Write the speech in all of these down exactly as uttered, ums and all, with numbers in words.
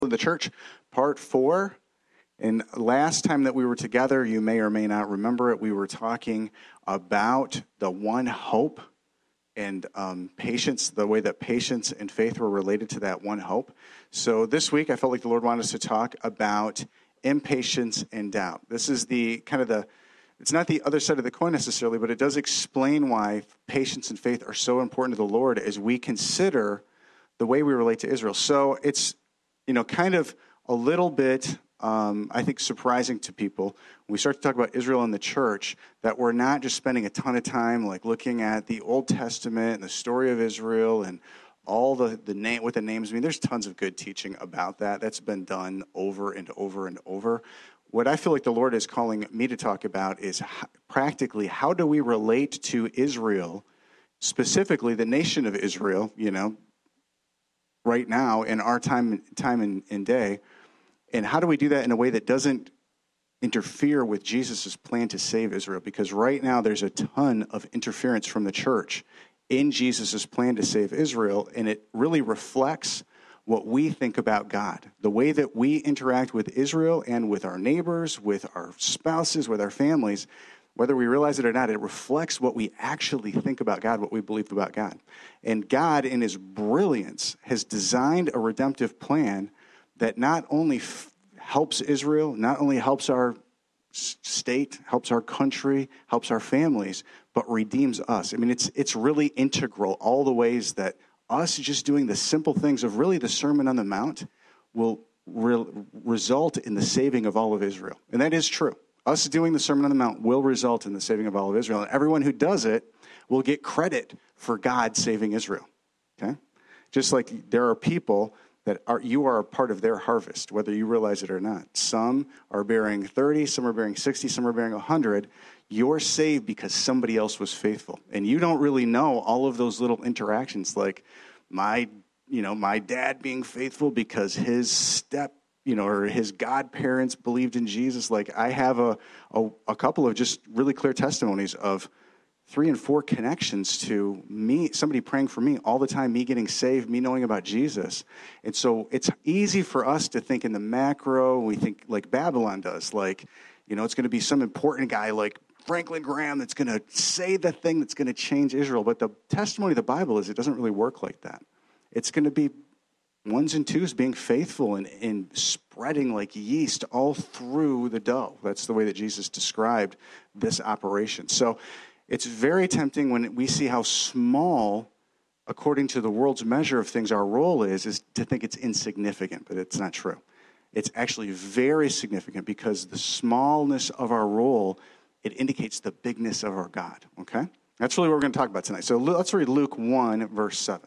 The church, part four. And last time that we were together, you may or may not remember it, we were talking about the one hope and um, patience, the way that patience and faith were related to that one hope. So this week, I felt like the Lord wanted us to talk about impatience and doubt. This is the kind of the, it's not the other side of the coin necessarily, but it does explain why patience and faith are so important to the Lord as we consider the way we relate to Israel. So it's, you know, kind of a little bit, um, I think, surprising to people when we start to talk about Israel and the church, that we're not just spending a ton of time like looking at the Old Testament and the story of Israel and all the, the name, what the names mean. There's tons of good teaching about that. That's been done over and over and over. What I feel like the Lord is calling me to talk about is how, practically, how do we relate to Israel, specifically the nation of Israel, you know, right now in our time, time and, and day, and how do we do that in a way that doesn't interfere with Jesus' plan to save Israel? Because right now there's a ton of interference from the church in Jesus' plan to save Israel, and it really reflects what we think about God. The way that we interact with Israel and with our neighbors, with our spouses, with our families, whether we realize it or not, it reflects what we actually think about God, what we believe about God. And God, in his brilliance, has designed a redemptive plan that not only f- helps Israel, not only helps our s- state, helps our country, helps our families, but redeems us. I mean, it's it's really integral, all the ways that us just doing the simple things of really the Sermon on the Mount will re- result in the saving of all of Israel. And that is true. Us doing the Sermon on the Mount will result in the saving of all of Israel. And everyone who does it will get credit for God saving Israel. Okay? Just like there are people that are, you are a part of their harvest, whether you realize it or not. Some are bearing thirty, some are bearing sixty, some are bearing one hundred. You're saved because somebody else was faithful. And you don't really know all of those little interactions, like my, you know, my dad being faithful because his step you know, or his godparents believed in Jesus. Like I have a, a, a couple of just really clear testimonies of three and four connections to me, somebody praying for me all the time, me getting saved, me knowing about Jesus. And so it's easy for us to think in the macro, we think like Babylon does, like, you know, it's going to be some important guy like Franklin Graham that's going to say the thing that's going to change Israel. But the testimony of the Bible is it doesn't really work like that. It's going to be ones and twos being faithful and, and spreading like yeast all through the dough. That's the way that Jesus described this operation. So it's very tempting when we see how small, according to the world's measure of things, our role is, is to think it's insignificant, but it's not true. It's actually very significant because the smallness of our role, it indicates the bigness of our God, okay? That's really what we're going to talk about tonight. So let's read Luke one, verse seven.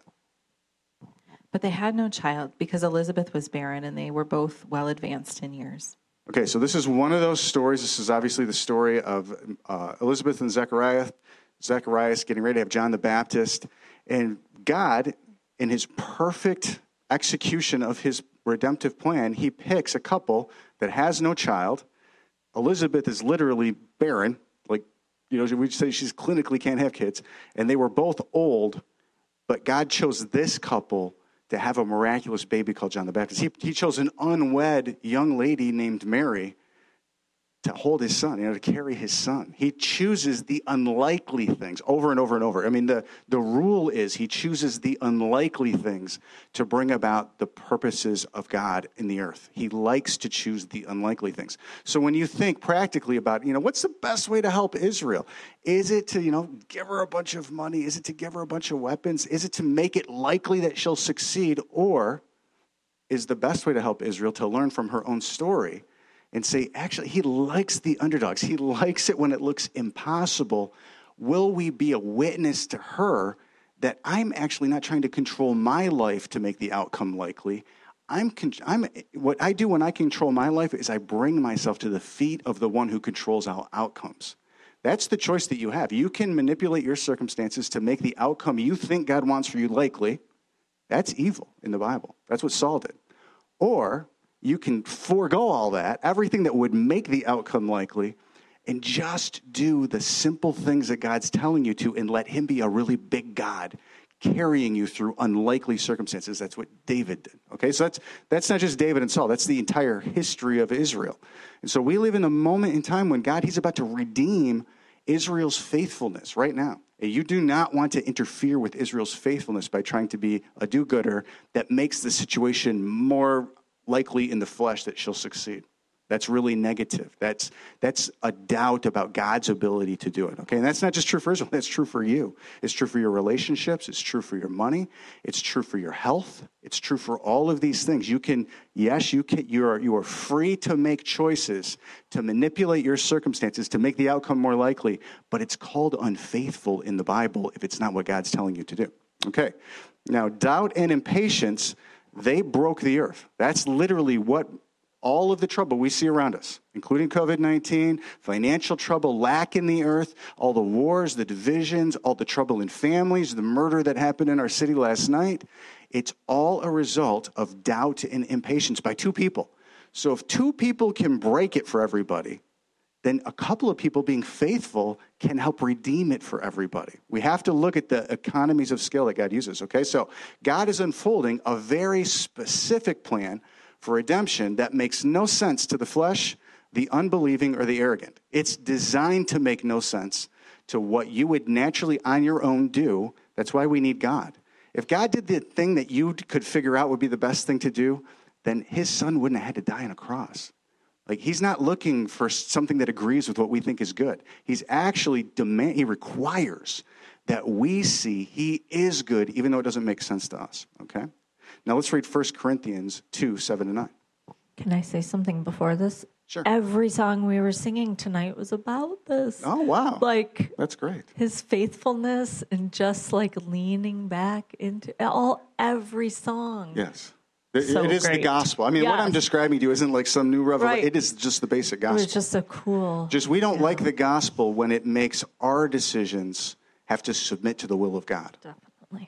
But they had no child because Elizabeth was barren and they were both well advanced in years. Okay, so this is one of those stories. This is obviously the story of uh, Elizabeth and Zechariah, Zacharias getting ready to have John the Baptist. And God, in his perfect execution of his redemptive plan, he picks a couple that has no child. Elizabeth is literally barren. Like, you know, we say she's clinically can't have kids. And they were both old, but God chose this couple to have a miraculous baby called John the Baptist. He, he chose an unwed young lady named Mary to hold his son, you know, to carry his son. He chooses the unlikely things over and over and over. I mean, the, the rule is he chooses the unlikely things to bring about the purposes of God in the earth. He likes to choose the unlikely things. So when you think practically about, you know, what's the best way to help Israel? Is it to, you know, give her a bunch of money? Is it to give her a bunch of weapons? Is it to make it likely that she'll succeed? Or is the best way to help Israel to learn from her own story and say, actually, he likes the underdogs. He likes it when it looks impossible. Will we be a witness to her that I'm actually not trying to control my life to make the outcome likely? I'm, I'm what I do when I control my life is I bring myself to the feet of the one who controls all outcomes. That's the choice that you have. You can manipulate your circumstances to make the outcome you think God wants for you likely. That's evil in the Bible. That's what Saul did. Or you can forego all that, everything that would make the outcome likely, and just do the simple things that God's telling you to and let him be a really big God carrying you through unlikely circumstances. That's what David did. Okay, so that's that's not just David and Saul. That's the entire history of Israel. And so we live in a moment in time when God, he's about to redeem Israel's faithfulness right now. And you do not want to interfere with Israel's faithfulness by trying to be a do-gooder that makes the situation more likely in the flesh that she'll succeed. That's really negative. That's that's a doubt about God's ability to do it. Okay, and that's not just true for Israel. That's true for you. It's true for your relationships. It's true for your money. It's true for your health. It's true for all of these things. You can, yes, you can. You are you are free to make choices, to manipulate your circumstances, to make the outcome more likely. But it's called unfaithful in the Bible if it's not what God's telling you to do. Okay, now doubt and impatience, they broke the earth. That's literally what. All of the trouble we see around us, including covid nineteen, financial trouble, lack in the earth, all the wars, the divisions, all the trouble in families, the murder that happened in our city last night, it's all a result of doubt and impatience by two people. So if two people can break it for everybody, then a couple of people being faithful can help redeem it for everybody. We have to look at the economies of scale that God uses, okay? So God is unfolding a very specific plan for redemption that makes no sense to the flesh, the unbelieving, or the arrogant. It's designed to make no sense to what you would naturally on your own do. That's why we need God. If God did the thing that you could figure out would be the best thing to do, then his son wouldn't have had to die on a cross. Like, he's not looking for something that agrees with what we think is good. He's actually demand, he requires that we see he is good, even though it doesn't make sense to us, okay? Now let's read First Corinthians two, seven to nine. Can I say something before this? Sure. Every song we were singing tonight was about this. Oh, wow. Like, that's great. His faithfulness and just like leaning back into all every song. Yes. It, So it is great. the gospel. I mean, what Yes. I'm describing to you isn't like some new revelation. Right. It is just the basic It gospel. was just a cool. Just we don't yeah, like the gospel when it makes our decisions have to submit to the will of God. Definitely.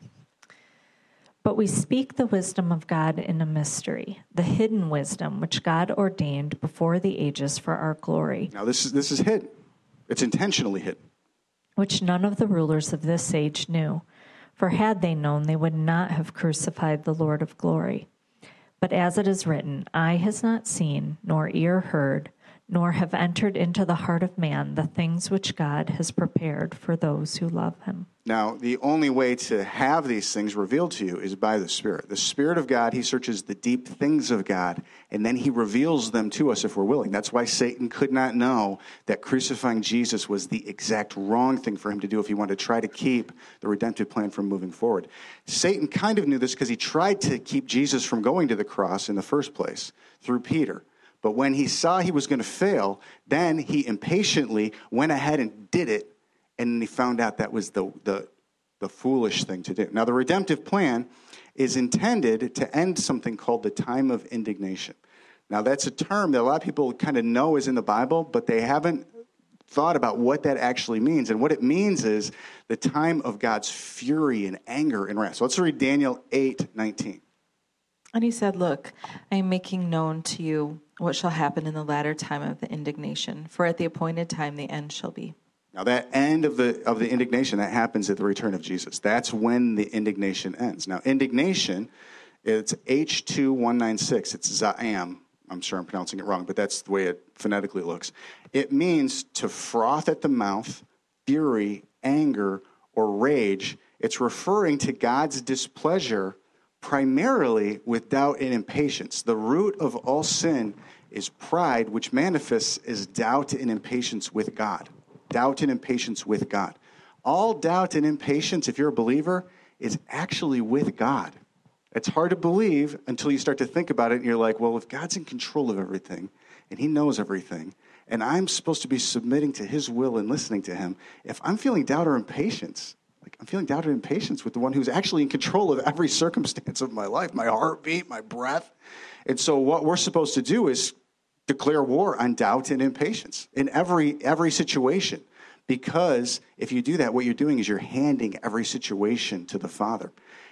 But we speak the wisdom of God in a mystery, the hidden wisdom which God ordained before the ages for our glory, Now, this is this is hidden. It's intentionally hidden. which none of the rulers of this age knew. For had they known, they would not have crucified the Lord of glory. But as it is written, eye has not seen, nor ear heard, nor have entered into the heart of man the things which God has prepared for those who love him. Now, the only way to have these things revealed to you is by the Spirit. The Spirit of God, he searches the deep things of God, and then he reveals them to us if we're willing. That's why Satan could not know that crucifying Jesus was the exact wrong thing for him to do if he wanted to try to keep the redemptive plan from moving forward. Satan kind of knew this because he tried to keep Jesus from going to the cross in the first place through Peter. But when he saw he was going to fail, then he impatiently went ahead and did it. And he found out that was the, the, the foolish thing to do. Now, the redemptive plan is intended to end something called the time of indignation. Now, that's a term that a lot of people kind of know is in the Bible, but they haven't thought about what that actually means. And what it means is the time of God's fury and anger and wrath. So let's read Daniel eight nineteen. And he said, look, I am making known to you what shall happen in the latter time of the indignation, for at the appointed time the end shall be. Now, that end of the of the indignation, that happens at the return of Jesus. That's when the indignation ends. Now, indignation, it's H two one nine six. It's Za'am. I'm sure I'm pronouncing it wrong, but that's the way it phonetically looks. It means to froth at the mouth, fury, anger, or rage. It's referring to God's displeasure primarily with doubt and impatience. The root of all sin is pride, which manifests as doubt and impatience with God. Doubt and impatience with God. All doubt and impatience, if you're a believer, is actually with God. It's hard to believe until you start to think about it, and you're like, well, if God's in control of everything, and he knows everything, and I'm supposed to be submitting to his will and listening to him, if I'm feeling doubt or impatience, like I'm feeling doubt or impatience with the one who's actually in control of every circumstance of my life, my heartbeat, my breath. And so what we're supposed to do is declare war on doubt and impatience in every every situation. Because if you do that, what you're doing is you're handing every situation to the Father.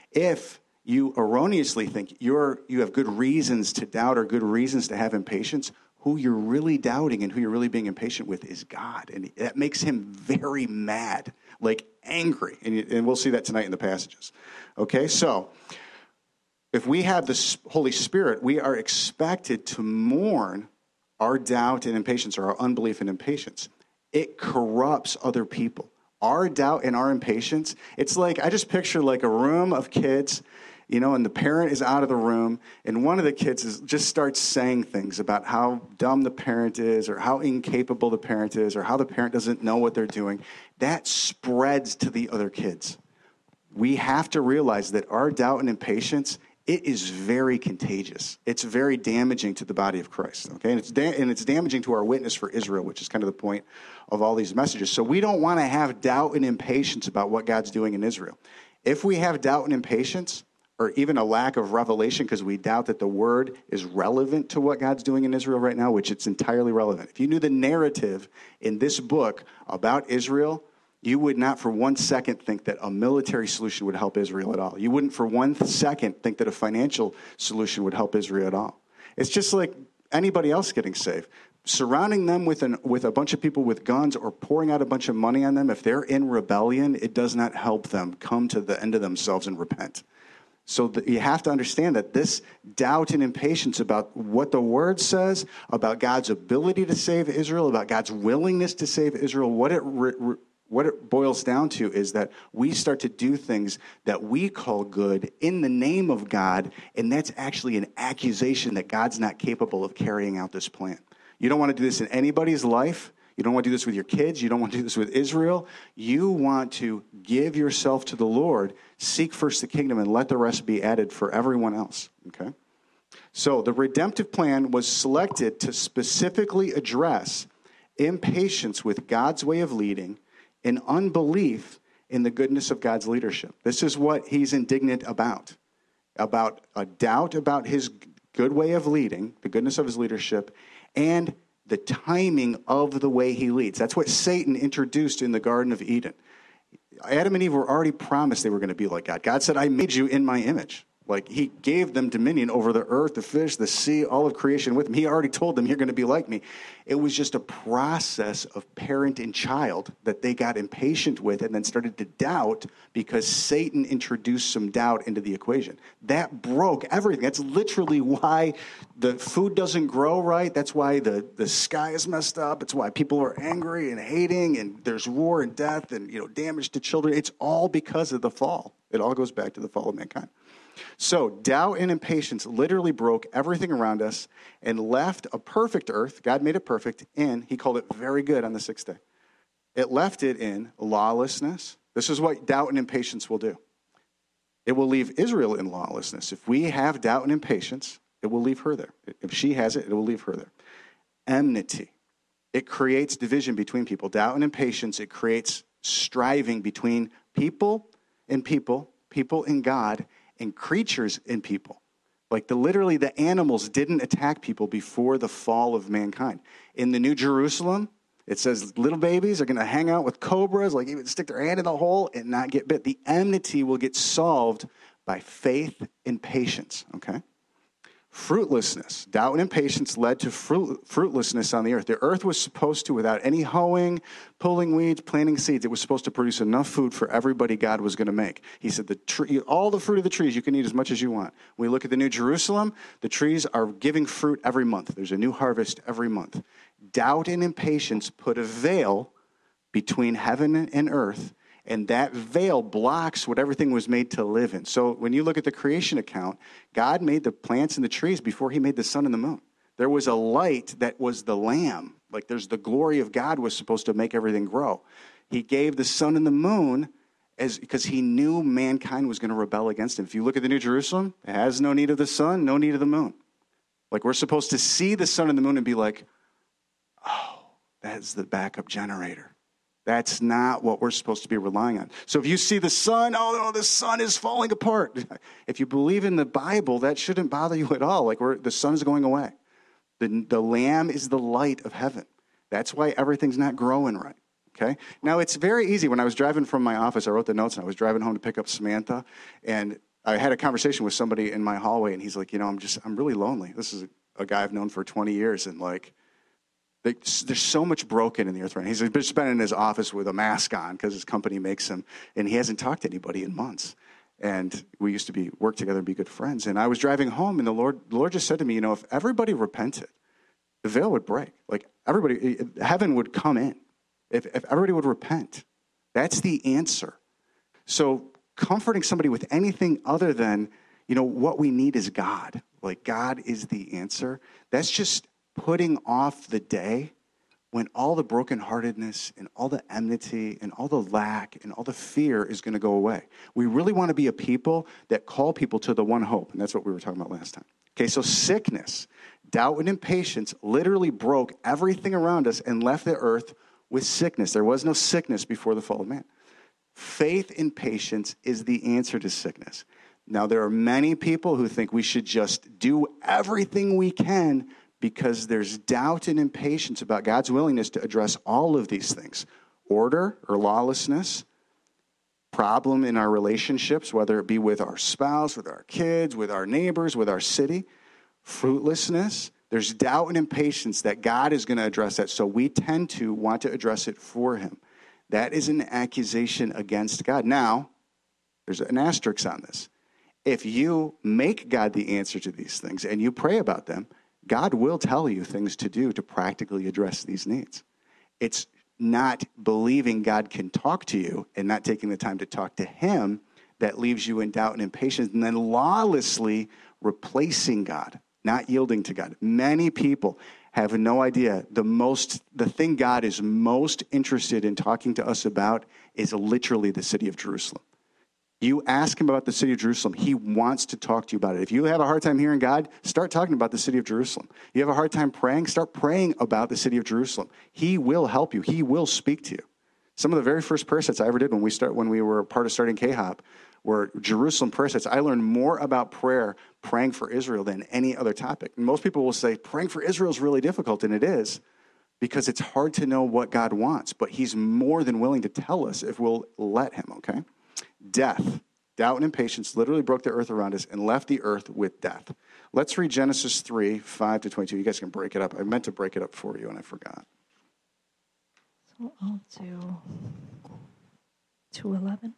If you erroneously think you're you have good reasons to doubt or good reasons to have impatience, who you're really doubting and who you're really being impatient with is God. And that makes him very mad, like angry. And, and we'll see that tonight in the passages. Okay, so if we have the Holy Spirit, we are expected to mourn our doubt and impatience, or our unbelief and impatience. It corrupts other people. Our doubt and our impatience, it's like, I just picture like a room of kids, you know, and the parent is out of the room, and one of the kids is, just starts saying things about how dumb the parent is, or how incapable the parent is, or how the parent doesn't know what they're doing. That spreads to the other kids. We have to realize that our doubt and impatience, it is very contagious. It's very damaging to the body of Christ, okay? And it's da- and it's damaging to our witness for Israel, which is kind of the point of all these messages. So we don't want to have doubt and impatience about what God's doing in Israel. If we have doubt and impatience, or even a lack of revelation because we doubt that the word is relevant to what God's doing in Israel right now, which it's entirely relevant. If you knew the narrative in this book about Israel, you would not for one second think that a military solution would help Israel at all. You wouldn't for one second think that a financial solution would help Israel at all. It's just like anybody else getting saved. Surrounding them with an with a bunch of people with guns or pouring out a bunch of money on them, if they're in rebellion, it does not help them come to the end of themselves and repent. So the, you have to understand that this doubt and impatience about what the word says, about God's ability to save Israel, about God's willingness to save Israel, what it re, re, what it boils down to is that we start to do things that we call good in the name of God, and that's actually an accusation that God's not capable of carrying out this plan. You don't want to do this in anybody's life. You don't want to do this with your kids. You don't want to do this with Israel. You want to give yourself to the Lord, seek first the kingdom, and let the rest be added for everyone else. Okay? So the redemptive plan was selected to specifically address impatience with God's way of leading and unbelief in the goodness of God's leadership. This is what he's indignant about, about a doubt about his good way of leading, the goodness of his leadership, and the timing of the way he leads. That's what Satan introduced in the Garden of Eden. Adam and Eve were already promised they were going to be like God. God said, I made you in my image. Like, he gave them dominion over the earth, the fish, the sea, all of creation with him. He already told them, you're going to be like me. It was just a process of parent and child that they got impatient with and then started to doubt because Satan introduced some doubt into the equation. That broke everything. That's literally why the food doesn't grow right. That's why the, the sky is messed up. It's why people are angry and hating, and there's war and death and, you know, damage to children. It's all because of the fall. It all goes back to the fall of mankind. So doubt and impatience literally broke everything around us and left a perfect earth. God made it perfect, and he called it very good on the sixth day. It left it in lawlessness. This is what doubt and impatience will do. It will leave Israel in lawlessness. If we have doubt and impatience, it will leave her there. If she has it, it will leave her there. Enmity. It creates division between people. Doubt and impatience, it creates striving between people and people, people and God, and creatures and people. Like the literally the animals didn't attack people before the fall of mankind. In the New Jerusalem, it says little babies are going to hang out with cobras, like even stick their hand in the hole and not get bit. The enmity will get solved by faith and patience, okay? Fruitlessness. Doubt and impatience led to fruit, fruitlessness on the earth. The earth was supposed to, without any hoeing, pulling weeds, planting seeds, it was supposed to produce enough food for everybody God was going to make. He said, the tree, all the fruit of the trees, you can eat as much as you want. When we look at the New Jerusalem, the trees are giving fruit every month. There's a new harvest every month. Doubt and impatience put a veil between heaven and earth, and that veil blocks what everything was made to live in. So when you look at the creation account, God made the plants and the trees before he made the sun and the moon. There was a light that was the lamb. Like there's the glory of God was supposed to make everything grow. He gave the sun and the moon as because he knew mankind was going to rebel against him. If you look at the New Jerusalem, it has no need of the sun, no need of the moon. Like we're supposed to see the sun and the moon and be like, oh, that's the backup generator. That's not what we're supposed to be relying on. So if you see the sun, oh, no, the sun is falling apart. If you believe in the Bible, that shouldn't bother you at all. Like we're, the sun is going away. The, the Lamb is the light of heaven. That's why everything's not growing right. Okay? Now, it's very easy. When I was driving from my office, I wrote the notes, and I was driving home to pick up Samantha, and I had a conversation with somebody in my hallway, and he's like, you know, I'm just, I'm really lonely. This is a guy I've known for twenty years, and like, they, there's so much broken in the earth right now. He's just been in his office with a mask on because his company makes him, and he hasn't talked to anybody in months. And we used to be work together and be good friends. And I was driving home, and the Lord, the Lord just said to me, you know, if everybody repented, the veil would break. Like everybody, heaven would come in. If, if everybody would repent, that's the answer. So comforting somebody with anything other than, you know, what we need is God. Like God is the answer. That's just putting off the day when all the brokenheartedness and all the enmity and all the lack and all the fear is going to go away. We really want to be a people that call people to the one hope. And that's what we were talking about last time. Okay, so sickness, doubt, and impatience literally broke everything around us and left the earth with sickness. There was no sickness before the fall of man. Faith and patience is the answer to sickness. Now, there are many people who think we should just do everything we can because there's doubt and impatience about God's willingness to address all of these things. Order or lawlessness, problem in our relationships, whether it be with our spouse, with our kids, with our neighbors, with our city, fruitlessness. There's doubt and impatience that God is going to address that, so we tend to want to address it for him. That is an accusation against God. Now, there's an asterisk on this. If you make God the answer to these things and you pray about them, God will tell you things to do to practically address these needs. It's not believing God can talk to you and not taking the time to talk to him that leaves you in doubt and impatience, and then lawlessly replacing God, not yielding to God. Many people have no idea. The most, the thing God is most interested in talking to us about is literally the city of Jerusalem. You ask him about the city of Jerusalem, he wants to talk to you about it. If you have a hard time hearing God, start talking about the city of Jerusalem. You have a hard time praying, start praying about the city of Jerusalem. He will help you. He will speak to you. Some of the very first prayer sets I ever did when we start when we were part of starting K-Hop were Jerusalem prayer sets. I learned more about prayer, praying for Israel, than any other topic. And most people will say, praying for Israel is really difficult, and it is, because it's hard to know what God wants. But he's more than willing to tell us if we'll let him, okay? Death, doubt, and impatience literally broke the earth around us and left the earth with death. Let's read Genesis three, five to twenty-two. You guys can break it up. I meant to break it up for you, and I forgot. So I'll do two eleven.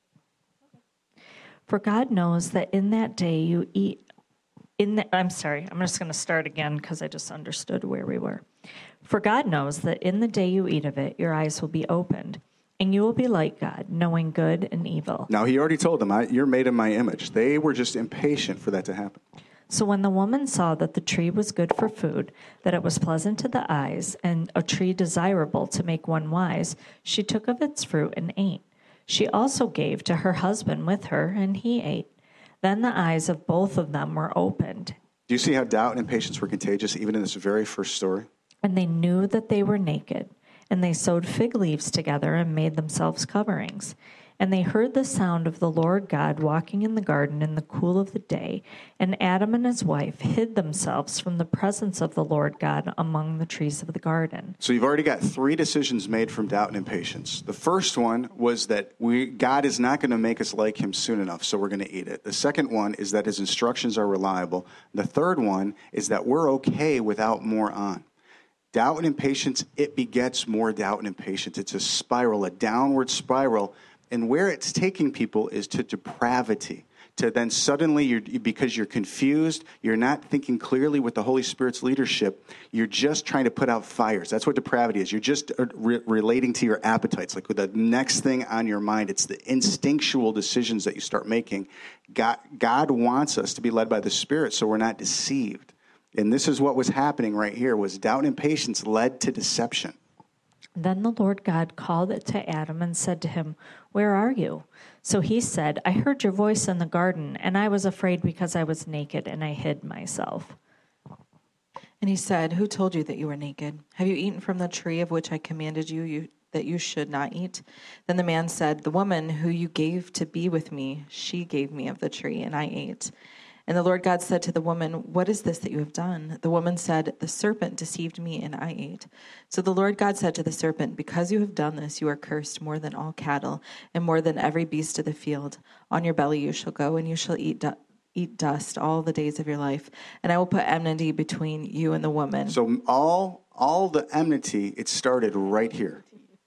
For God knows that in that day you eat, in the, I'm sorry, I'm just going to start again because I just understood where we were. For God knows that in the day you eat of it, your eyes will be opened, and you will be like God, knowing good and evil. Now, he already told them, I, you're made in my image. They were just impatient for that to happen. So when the woman saw that the tree was good for food, that it was pleasant to the eyes, and a tree desirable to make one wise, she took of its fruit and ate. She also gave to her husband with her, and he ate. Then the eyes of both of them were opened. Do you see how doubt and impatience were contagious even in this very first story? And they knew that they were naked. And they sewed fig leaves together and made themselves coverings. And they heard the sound of the Lord God walking in the garden in the cool of the day. And Adam and his wife hid themselves from the presence of the Lord God among the trees of the garden. So you've already got three decisions made from doubt and impatience. The first one was that we God is not going to make us like him soon enough, so we're going to eat it. The second one is that his instructions are reliable. The third one is that we're okay without more on. Doubt and impatience, it begets more doubt and impatience. It's a spiral, a downward spiral. And where it's taking people is to depravity. To then suddenly, you're, because you're confused, you're not thinking clearly with the Holy Spirit's leadership, you're just trying to put out fires. That's what depravity is. You're just re- relating to your appetites. Like with the next thing on your mind, it's the instinctual decisions that you start making. God, God wants us to be led by the Spirit so we're not deceived. And this is what was happening right here, was doubt and impatience led to deception. Then the Lord God called it to Adam and said to him, "Where are you?" So he said, "I heard your voice in the garden, and I was afraid because I was naked, and I hid myself." And he said, "Who told you that you were naked? Have you eaten from the tree of which I commanded you, you that you should not eat?" Then the man said, "The woman who you gave to be with me, she gave me of the tree, and I ate." And the Lord God said to the woman, "What is this that you have done?" The woman said, "The serpent deceived me, and I ate." So the Lord God said to the serpent, "Because you have done this, you are cursed more than all cattle, and more than every beast of the field. On your belly you shall go, and you shall eat do- eat dust all the days of your life, and I will put enmity between you and the woman. So all all the enmity, it started right here.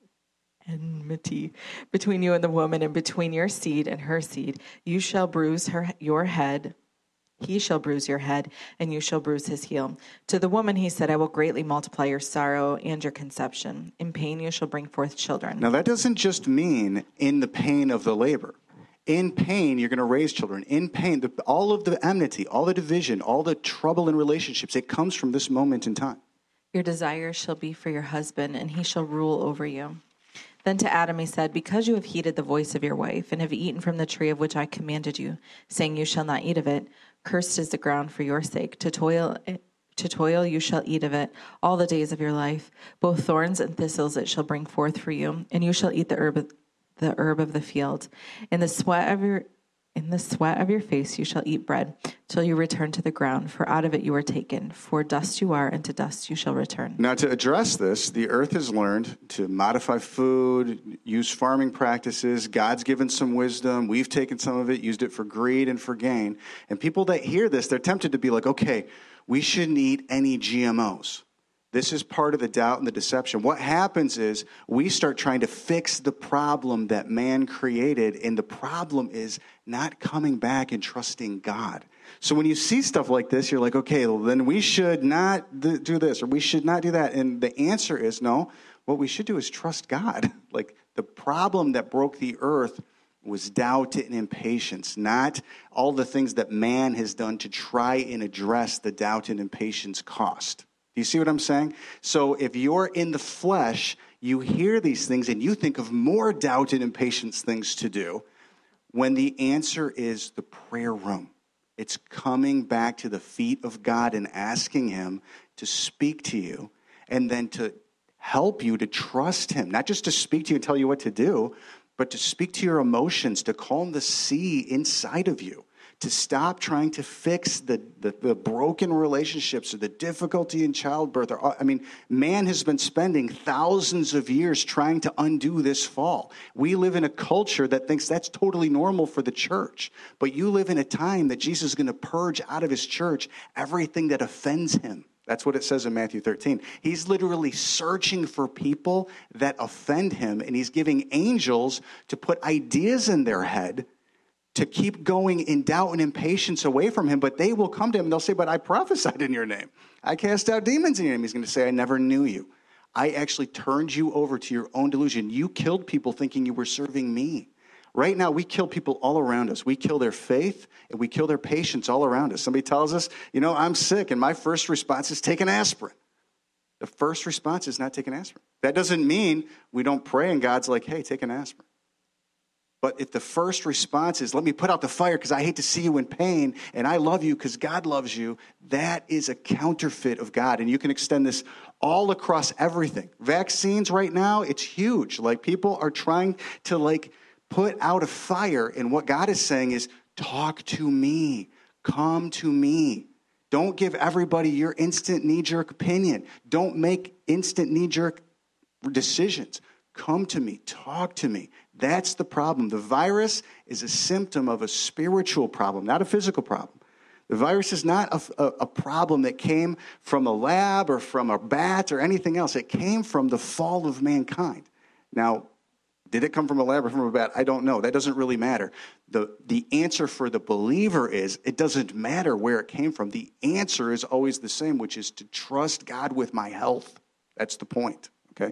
Enmity between you and the woman, and between your seed and her seed. You shall bruise her your head. He shall bruise your head, and you shall bruise his heel. To the woman he said, I will greatly multiply your sorrow and your conception. In pain you shall bring forth children. Now that doesn't just mean in the pain of the labor. In pain, you're going to raise children. In pain, the, all of the enmity, all the division, all the trouble in relationships, it comes from this moment in time. Your desire shall be for your husband, and he shall rule over you. Then to Adam he said, because you have heeded the voice of your wife, and have eaten from the tree of which I commanded you, saying you shall not eat of it, cursed is the ground for your sake. To toil to toil you shall eat of it all the days of your life. Both thorns and thistles it shall bring forth for you, and you shall eat the herb of, the herb of the field. In the sweat of your In the sweat of your face you shall eat bread, till you return to the ground, for out of it you are taken. For dust you are, and to dust you shall return. Now, to address this, the earth has learned to modify food, use farming practices. God's given some wisdom. We've taken some of it, used it for greed and for gain. And people that hear this, they're tempted to be like, okay, we shouldn't eat any G M Os. This is part of the doubt and the deception. What happens is we start trying to fix the problem that man created, and the problem is not coming back and trusting God. So when you see stuff like this, you're like, okay, well, then we should not do this, or we should not do that. And the answer is no. What we should do is trust God. Like the problem that broke the earth was doubt and impatience, not all the things that man has done to try and address the doubt and impatience cost. Do you see what I'm saying? So if you're in the flesh, you hear these things and you think of more doubt and impatience things to do, when the answer is the prayer room. It's coming back to the feet of God and asking him to speak to you, and then to help you to trust him, not just to speak to you and tell you what to do, but to speak to your emotions, to calm the sea inside of you, to stop trying to fix the, the, the broken relationships or the difficulty in childbirth. Or, I mean, man has been spending thousands of years trying to undo this fall. We live in a culture that thinks that's totally normal for the church. But you live in a time that Jesus is going to purge out of his church everything that offends him. That's what it says in Matthew thirteen. He's literally searching for people that offend him, and he's giving angels to put ideas in their head to keep going in doubt and impatience away from him. But they will come to him and they'll say, but I prophesied in your name. I cast out demons in your name. He's going to say, I never knew you. I actually turned you over to your own delusion. You killed people thinking you were serving me. Right now, we kill people all around us. We kill their faith and we kill their patience all around us. Somebody tells us, you know, I'm sick, and my first response is take an aspirin. The first response is not take an aspirin. That doesn't mean we don't pray and God's like, hey, take an aspirin. But if the first response is, let me put out the fire because I hate to see you in pain, and I love you because God loves you, that is a counterfeit of God. And you can extend this all across everything. Vaccines right now, it's huge. Like, people are trying to, like, put out a fire, and what God is saying is, talk to me. Come to me. Don't give everybody your instant knee-jerk opinion. Don't make instant knee-jerk decisions. Come to me. Talk to me. That's the problem. The virus is a symptom of a spiritual problem, not a physical problem. The virus is not a, a, a problem that came from a lab or from a bat or anything else. It came from the fall of mankind. Now, did it come from a lab or from a bat? I don't know. That doesn't really matter. The, the answer for the believer is, it doesn't matter where it came from. The answer is always the same, which is to trust God with my health. That's the point, okay?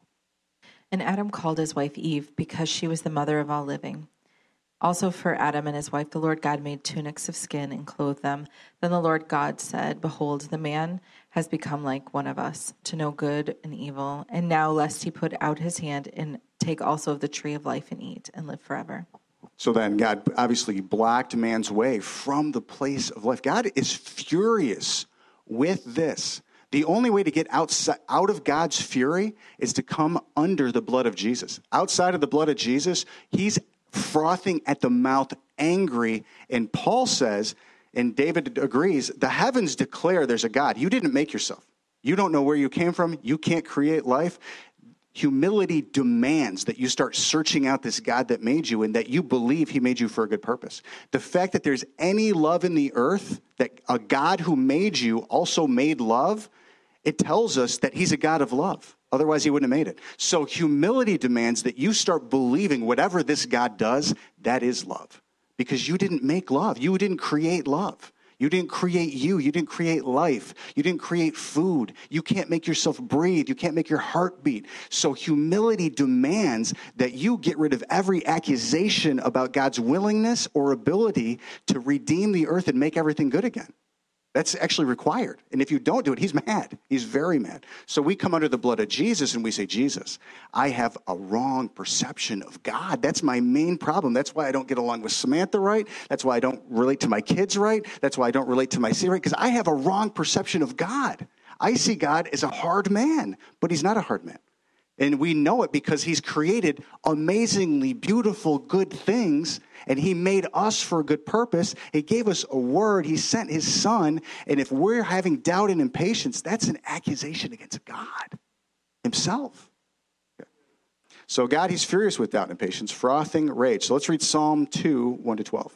And Adam called his wife Eve because she was the mother of all living. Also for Adam and his wife, the Lord God made tunics of skin and clothed them. Then the Lord God said, behold, the man has become like one of us, to know good and evil. And now lest he put out his hand and take also of the tree of life and eat and live forever. So then God obviously blocked man's way from the place of life. God is furious with this. The only way to get outside, out of God's fury is to come under the blood of Jesus. Outside of the blood of Jesus, he's frothing at the mouth, angry. And Paul says, and David agrees, the heavens declare there's a God. You didn't make yourself. You don't know where you came from. You can't create life. Humility demands that you start searching out this God that made you and that you believe he made you for a good purpose. The fact that there's any love in the earth, that a God who made you also made love, it tells us that he's a God of love. Otherwise, he wouldn't have made it. So humility demands that you start believing whatever this God does, that is love. Because you didn't make love. You didn't create love. You didn't create you. You didn't create life. You didn't create food. You can't make yourself breathe. You can't make your heart beat. So humility demands that you get rid of every accusation about God's willingness or ability to redeem the earth and make everything good again. That's actually required. And if you don't do it, he's mad. He's very mad. So we come under the blood of Jesus and we say, Jesus, I have a wrong perception of God. That's my main problem. That's why I don't get along with Samantha right. That's why I don't relate to my kids right. That's why I don't relate to my city right. Because I have a wrong perception of God. I see God as a hard man, but he's not a hard man. And we know it because he's created amazingly beautiful, good things, and he made us for a good purpose. He gave us a word. He sent his son. And if we're having doubt and impatience, that's an accusation against God himself. Okay. So God, he's furious with doubt and impatience, frothing rage. So let's read Psalm two, one to twelve.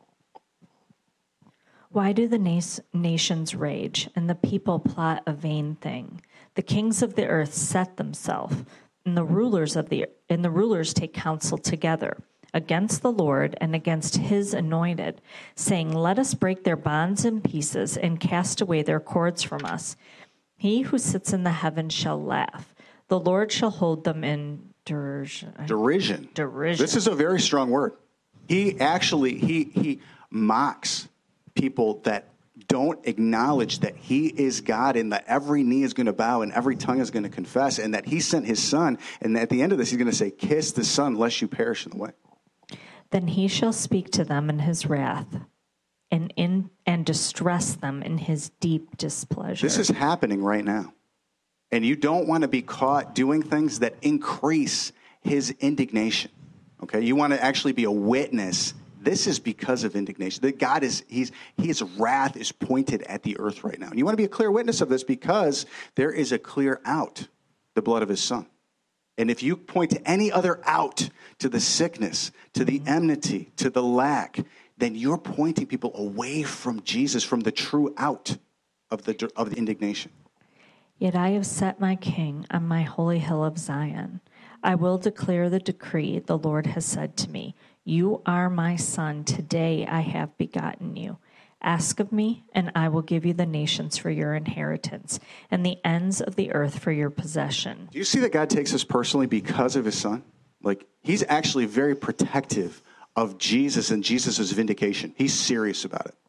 Why do the nas- nations rage and the people plot a vain thing? The kings of the earth set themselves, and the rulers of the and the rulers take counsel together against the Lord and against his anointed, saying, "Let us break their bonds in pieces and cast away their cords from us. He who sits in the heavens shall laugh. The Lord shall hold them in derision." Derision. Derision. This is a very strong word. He actually he he mocks people that don't acknowledge that he is God and that every knee is going to bow and every tongue is going to confess and that he sent his son. And at the end of this, he's going to say, kiss the son lest you perish in the way. Then he shall speak to them in his wrath and in and distress them in his deep displeasure. This is happening right now. And you don't want to be caught doing things that increase his indignation. Okay? You want to actually be a witness. This is because of indignation. That God is, he's, his wrath is pointed at the earth right now. And you want to be a clear witness of this because there is a clear out, the blood of his son. And if you point to any other out, to the sickness, to the enmity, to the lack, then you're pointing people away from Jesus, from the true out of the, of the indignation. Yet I have set my king on my holy hill of Zion. I will declare the decree the Lord has said to me. You are my son. Today I have begotten you. Ask of me, and I will give you the nations for your inheritance, and the ends of the earth for your possession. Do you see that God takes us personally because of his son? Like, he's actually very protective of Jesus and Jesus' vindication. He's serious about it.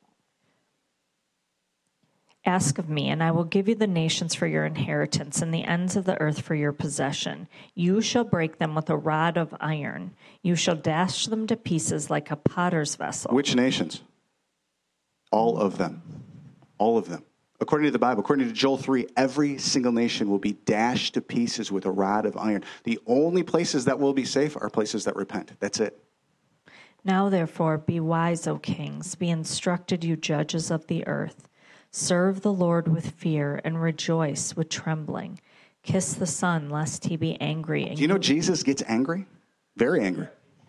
Ask of me, and I will give you the nations for your inheritance, and the ends of the earth for your possession. You shall break them with a rod of iron. You shall dash them to pieces like a potter's vessel. Which nations? All of them. All of them. According to the Bible, according to Joel three, every single nation will be dashed to pieces with a rod of iron. The only places that will be safe are places that repent. That's it. Now, therefore, be wise, O kings. Be instructed, you judges of the earth. Serve the Lord with fear and rejoice with trembling. Kiss the Son, lest he be angry. Do you know Jesus gets angry? Very angry.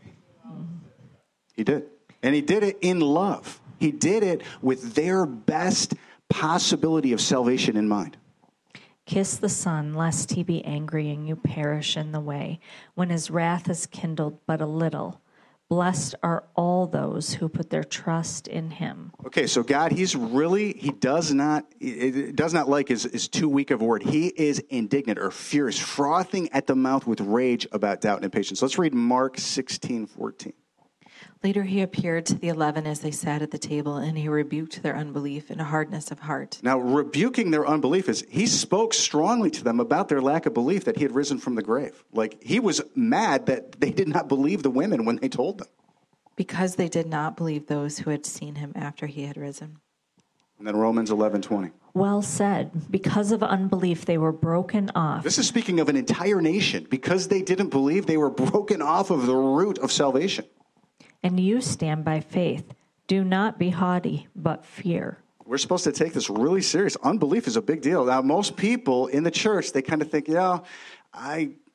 He did. And he did it in love. He did it with their best possibility of salvation in mind. Kiss the Son, lest he be angry and you perish in the way, when his wrath is kindled but a little. Blessed are all those who put their trust in him. Okay, so God, he's really, he does not, it does not like is, is too weak of a word. He is indignant or furious, frothing at the mouth with rage about doubt and impatience. Let's read Mark sixteen fourteen. Later he appeared to the eleven as they sat at the table, and he rebuked their unbelief and hardness of heart. Now, rebuking their unbelief is, he spoke strongly to them about their lack of belief that he had risen from the grave. Like, he was mad that they did not believe the women when they told them. Because they did not believe those who had seen him after he had risen. And then Romans eleven twenty. Well said. Because of unbelief, they were broken off. This is speaking of an entire nation. Because they didn't believe, they were broken off of the root of salvation. And you stand by faith. Do not be haughty, but fear. We're supposed to take this really serious. Unbelief is a big deal. Now, most people in the church, they kind of think, yeah, I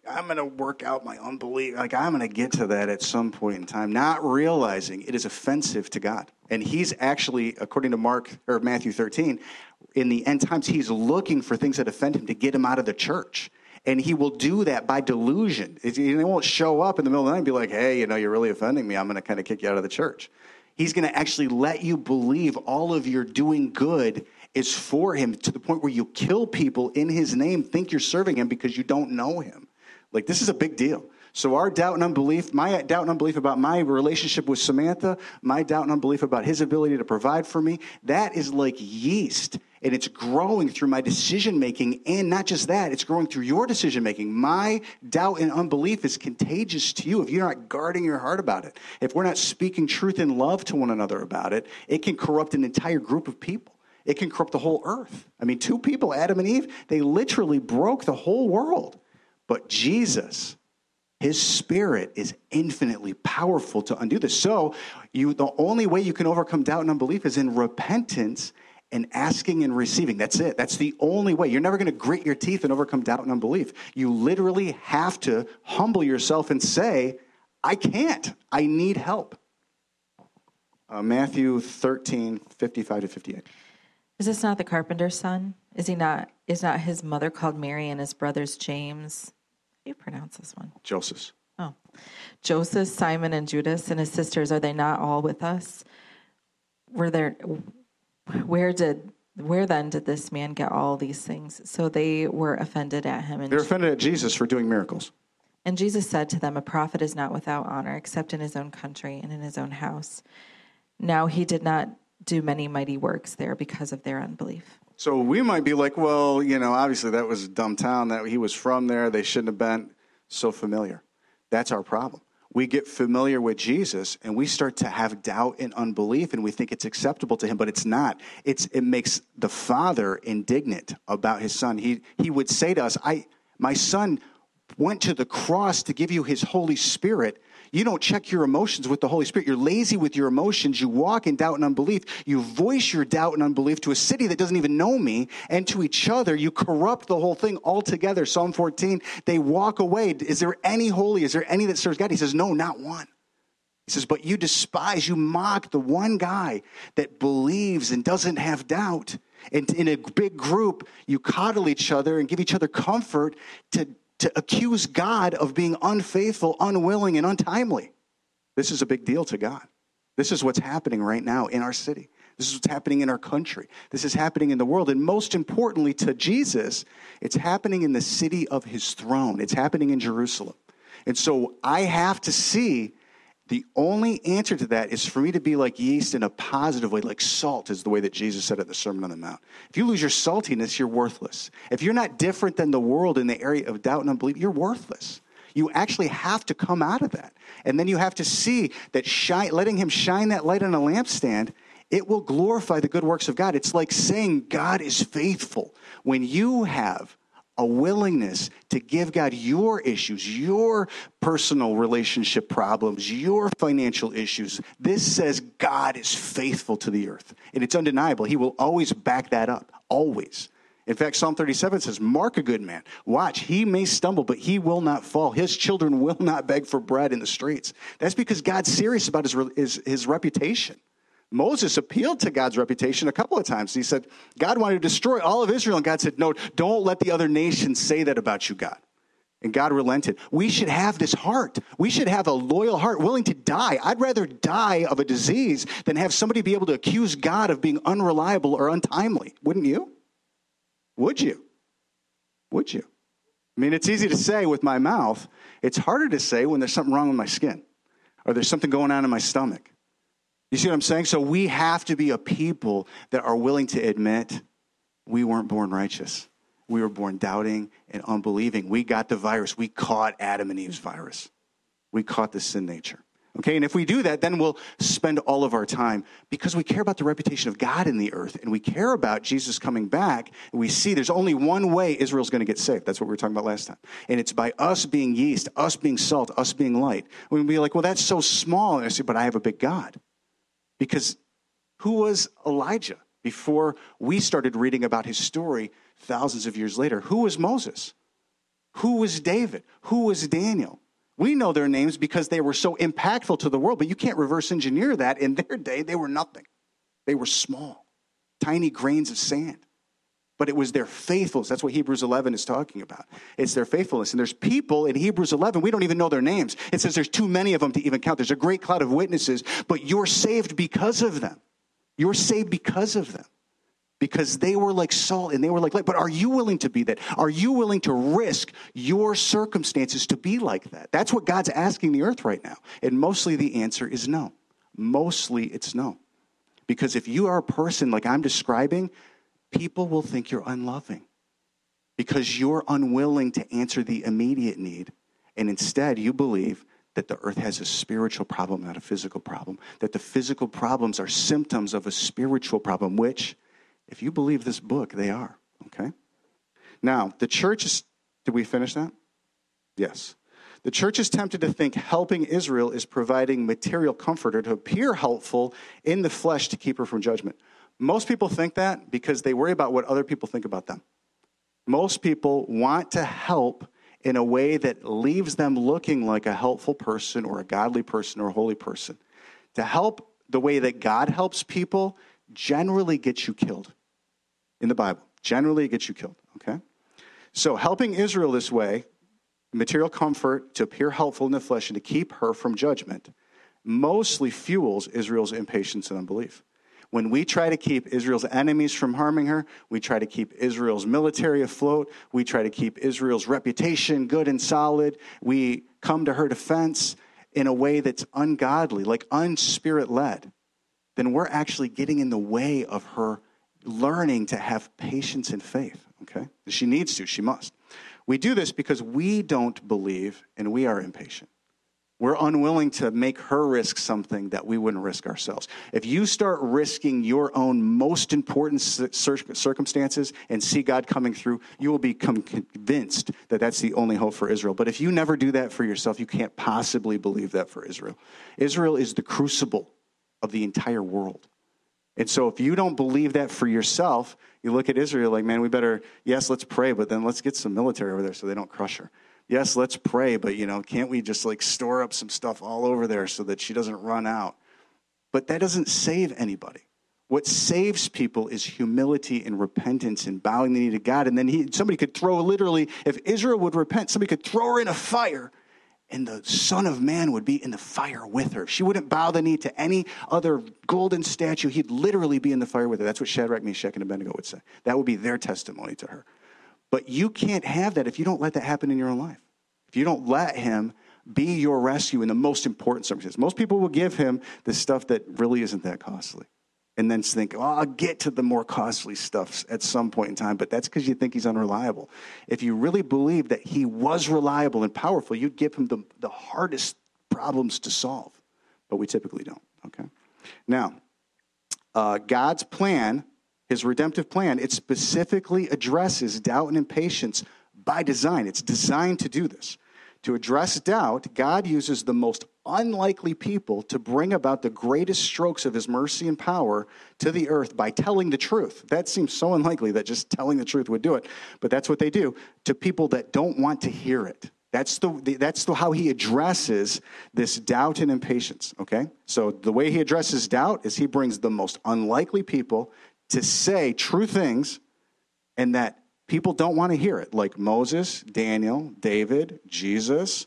I'm going to work out my unbelief. Like, I'm going to get to that at some point in time, not realizing it is offensive to God. And he's actually, according to Mark or Matthew thirteen, in the end times, he's looking for things that offend him to get him out of the church. And he will do that by delusion. He won't show up in the middle of the night and be like, hey, you know, you're really offending me. I'm going to kind of kick you out of the church. He's going to actually let you believe all of your doing good is for him, to the point where you kill people in his name, think you're serving him because you don't know him. Like, this is a big deal. So our doubt and unbelief, my doubt and unbelief about my relationship with Samantha, my doubt and unbelief about his ability to provide for me, that is like yeast. And it's growing through my decision-making. And not just that, it's growing through your decision-making. My doubt and unbelief is contagious to you if you're not guarding your heart about it. If we're not speaking truth and love to one another about it, it can corrupt an entire group of people. It can corrupt the whole earth. I mean, two people, Adam and Eve, they literally broke the whole world. But Jesus, his spirit is infinitely powerful to undo this. So you, the only way you can overcome doubt and unbelief is in repentance and asking and receiving. That's it. That's the only way. You're never going to grit your teeth and overcome doubt and unbelief. You literally have to humble yourself and say, I can't. I need help. Uh, Matthew thirteen, fifty-five to fifty-eight. Is this not the carpenter's son? Is he not? Is not his mother called Mary and his brothers James? How do you pronounce this one? Joseph. Oh, Joseph, Simon, and Judas, and his sisters. Are they not all with us? Were there? Where did? Where then did this man get all these things? So they were offended at him. And They're offended at Jesus for doing miracles. And Jesus said to them, "A prophet is not without honor, except in his own country and in his own house." Now he did not do many mighty works there because of their unbelief. So we might be like, well, you know, obviously that was a dumb town that he was from there. They shouldn't have been so familiar. That's our problem. We get familiar with Jesus and we start to have doubt and unbelief and we think it's acceptable to him, but it's not. It's, it makes the Father indignant about his son. He, he would say to us, I, my son went to the cross to give you his Holy Spirit. You don't check your emotions with the Holy Spirit. You're lazy with your emotions. You walk in doubt and unbelief. You voice your doubt and unbelief to a city that doesn't even know me, and to each other. You corrupt the whole thing altogether. Psalm fourteen, they walk away. Is there any holy? Is there any that serves God? He says, no, not one. He says, but you despise, you mock the one guy that believes and doesn't have doubt. And in a big group, you coddle each other and give each other comfort to to accuse God of being unfaithful, unwilling, and untimely. This is a big deal to God. This is what's happening right now in our city. This is what's happening in our country. This is happening in the world. And most importantly to Jesus, it's happening in the city of his throne. It's happening in Jerusalem. And so I have to see the only answer to that is for me to be like yeast in a positive way, like salt is the way that Jesus said at the Sermon on the Mount. If you lose your saltiness, you're worthless. If you're not different than the world in the area of doubt and unbelief, you're worthless. You actually have to come out of that. And then you have to see that shine, letting him shine that light on a lampstand, it will glorify the good works of God. It's like saying God is faithful. When you have a willingness to give God your issues, your personal relationship problems, your financial issues. This says God is faithful to the earth. And it's undeniable. He will always back that up. Always. In fact, Psalm thirty-seven says, mark a good man. Watch, he may stumble, but he will not fall. His children will not beg for bread in the streets. That's because God's serious about his, his, his reputation. Moses appealed to God's reputation a couple of times. He said, God wanted to destroy all of Israel. And God said, no, don't let the other nations say that about you, God. And God relented. We should have this heart. We should have a loyal heart, willing to die. I'd rather die of a disease than have somebody be able to accuse God of being unreliable or untimely. Wouldn't you? Would you? Would you? I mean, it's easy to say with my mouth. It's harder to say when there's something wrong with my skin or there's something going on in my stomach. You see what I'm saying? So we have to be a people that are willing to admit we weren't born righteous. We were born doubting and unbelieving. We got the virus. We caught Adam and Eve's virus. We caught the sin nature. Okay, and if we do that, then we'll spend all of our time because we care about the reputation of God in the earth and we care about Jesus coming back. And we see there's only one way Israel's going to get saved. That's what we were talking about last time. And it's by us being yeast, us being salt, us being light. We'll be like, well, that's so small. And I say, but I have a big God. Because who was Elijah before we started reading about his story thousands of years later? Who was Moses? Who was David? Who was Daniel? We know their names because they were so impactful to the world, but you can't reverse engineer that. In their day, they were nothing. They were small, tiny grains of sand. But it was their faithfulness. That's what Hebrews eleven is talking about. It's their faithfulness. And there's people in Hebrews eleven, we don't even know their names. It says there's too many of them to even count. There's a great cloud of witnesses, but you're saved because of them. You're saved because of them. Because they were like salt and they were like light. But are you willing to be that? Are you willing to risk your circumstances to be like that? That's what God's asking the earth right now. And mostly the answer is no. Mostly it's no. Because if you are a person like I'm describing, people will think you're unloving because you're unwilling to answer the immediate need. And instead, you believe that the earth has a spiritual problem, not a physical problem. That the physical problems are symptoms of a spiritual problem, which, if you believe this book, they are. Okay? Now, the church is, did we finish that? Yes. The church is tempted to think helping Israel is providing material comfort or to appear helpful in the flesh to keep her from judgment. Most people think that because they worry about what other people think about them. Most people want to help in a way that leaves them looking like a helpful person or a godly person or a holy person. To help the way that God helps people generally gets you killed in the Bible. Generally it gets you killed, okay? So helping Israel this way, material comfort to appear helpful in the flesh and to keep her from judgment, mostly fuels Israel's impatience and unbelief. When we try to keep Israel's enemies from harming her, we try to keep Israel's military afloat, we try to keep Israel's reputation good and solid, we come to her defense in a way that's ungodly, like unspirit-led, then we're actually getting in the way of her learning to have patience and faith, okay? She needs to, she must. We do this because we don't believe and we are impatient. We're unwilling to make her risk something that we wouldn't risk ourselves. If you start risking your own most important circumstances and see God coming through, you will become convinced that that's the only hope for Israel. But if you never do that for yourself, you can't possibly believe that for Israel. Israel is the crucible of the entire world. And so if you don't believe that for yourself, you look at Israel like, man, we better, yes, let's pray, but then let's get some military over there so they don't crush her. Yes, let's pray, but, you know, can't we just, like, store up some stuff all over there so that she doesn't run out? But that doesn't save anybody. What saves people is humility and repentance and bowing the knee to God. And then he, somebody could throw, literally, if Israel would repent, somebody could throw her in a fire, and the Son of Man would be in the fire with her. She wouldn't bow the knee to any other golden statue. He'd literally be in the fire with her. That's what Shadrach, Meshach, and Abednego would say. That would be their testimony to her. But you can't have that if you don't let that happen in your own life. If you don't let him be your rescue in the most important circumstances. Most people will give him the stuff that really isn't that costly. And then think, oh, I'll get to the more costly stuff at some point in time. But that's because you think he's unreliable. If you really believe that he was reliable and powerful, you'd give him the, the hardest problems to solve. But we typically don't, okay? Now, uh, God's plan, his redemptive plan, it specifically addresses doubt and impatience by design. It's designed to do this. To address doubt, God uses the most unlikely people to bring about the greatest strokes of his mercy and power to the earth by telling the truth. That seems so unlikely that just telling the truth would do it, but that's what they do to people that don't want to hear it. That's the that's the, how he addresses this doubt and impatience, okay? So the way he addresses doubt is he brings the most unlikely people to say true things and that people don't want to hear it, like Moses, Daniel, David, Jesus,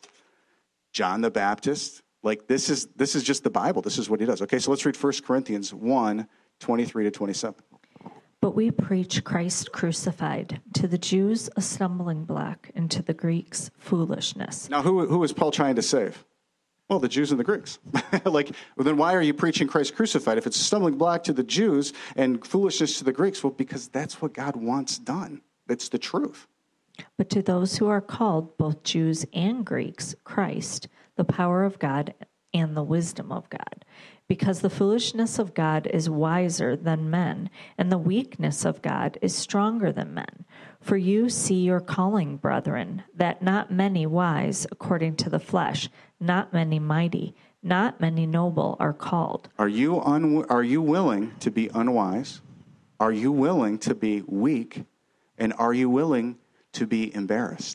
John the Baptist. Like this is this is just the Bible. This is what he does. Okay, so let's read First Corinthians one, twenty-three to twenty-seven. But we preach Christ crucified, to the Jews a stumbling block, and to the Greeks foolishness. Now, who who is Paul trying to save? Well, the Jews and the Greeks. Like, well, then why are you preaching Christ crucified? If it's a stumbling block to the Jews and foolishness to the Greeks, well, because that's what God wants done. It's the truth. But to those who are called, both Jews and Greeks, Christ, the power of God and the wisdom of God. Because the foolishness of God is wiser than men, and the weakness of God is stronger than men. For you see your calling, brethren, that not many wise according to the flesh, not many mighty, not many noble are called. Are you un- are you willing to be unwise? Are you willing to be weak? And are you willing to be embarrassed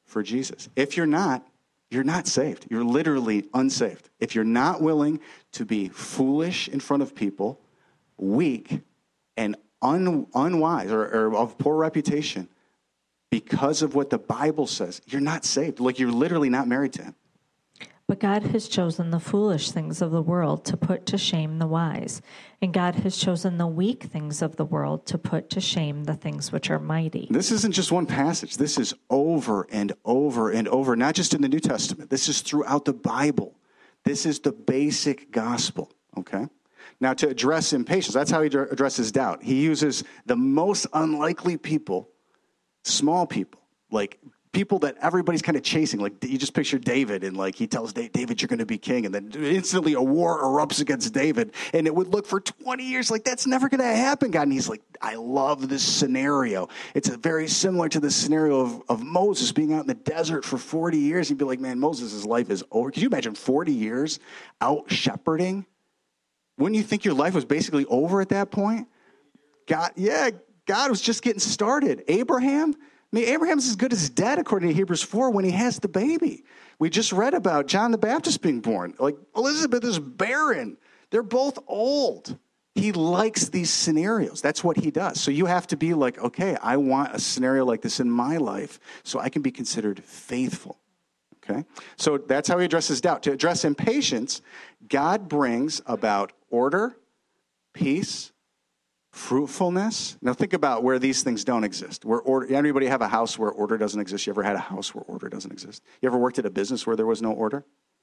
for Jesus. If you're not, you're not saved. You're literally unsaved. If you're not willing to be foolish in front of people, weak, and un, unwise or, or of poor reputation because of what the Bible says, you're not saved. Like, you're literally not married to him. But God has chosen the foolish things of the world to put to shame the wise, and God has chosen the weak things of the world to put to shame the things which are mighty. This isn't just one passage. This is over and over and over, not just in the New Testament. This is throughout the Bible. This is the basic gospel, okay? Now, to address impatience, that's how he addresses doubt. He uses the most unlikely people, small people, like people that everybody's kind of chasing. Like, you just picture David, and like he tells David, you're going to be king, and then instantly a war erupts against David, and it would look for twenty years like that's never going to happen, God. And he's like, I love this scenario. It's a very similar to the scenario of, of Moses being out in the desert for forty years. He'd be like, man, Moses' life is over. Could you imagine forty years out shepherding? Wouldn't you think your life was basically over at that point? God, yeah, God was just getting started. Abraham, I mean, Abraham's as good as dead, according to Hebrews four, when he has the baby. We just read about John the Baptist being born. Like, Elizabeth is barren. They're both old. He likes these scenarios. That's what he does. So you have to be like, okay, I want a scenario like this in my life so I can be considered faithful. Okay? So that's how he addresses doubt. To address impatience, God brings about order, peace, fruitfulness. Now think about where these things don't exist. Where order, anybody have a house where order doesn't exist? You ever had a house where order doesn't exist? You ever worked at a business where there was no order?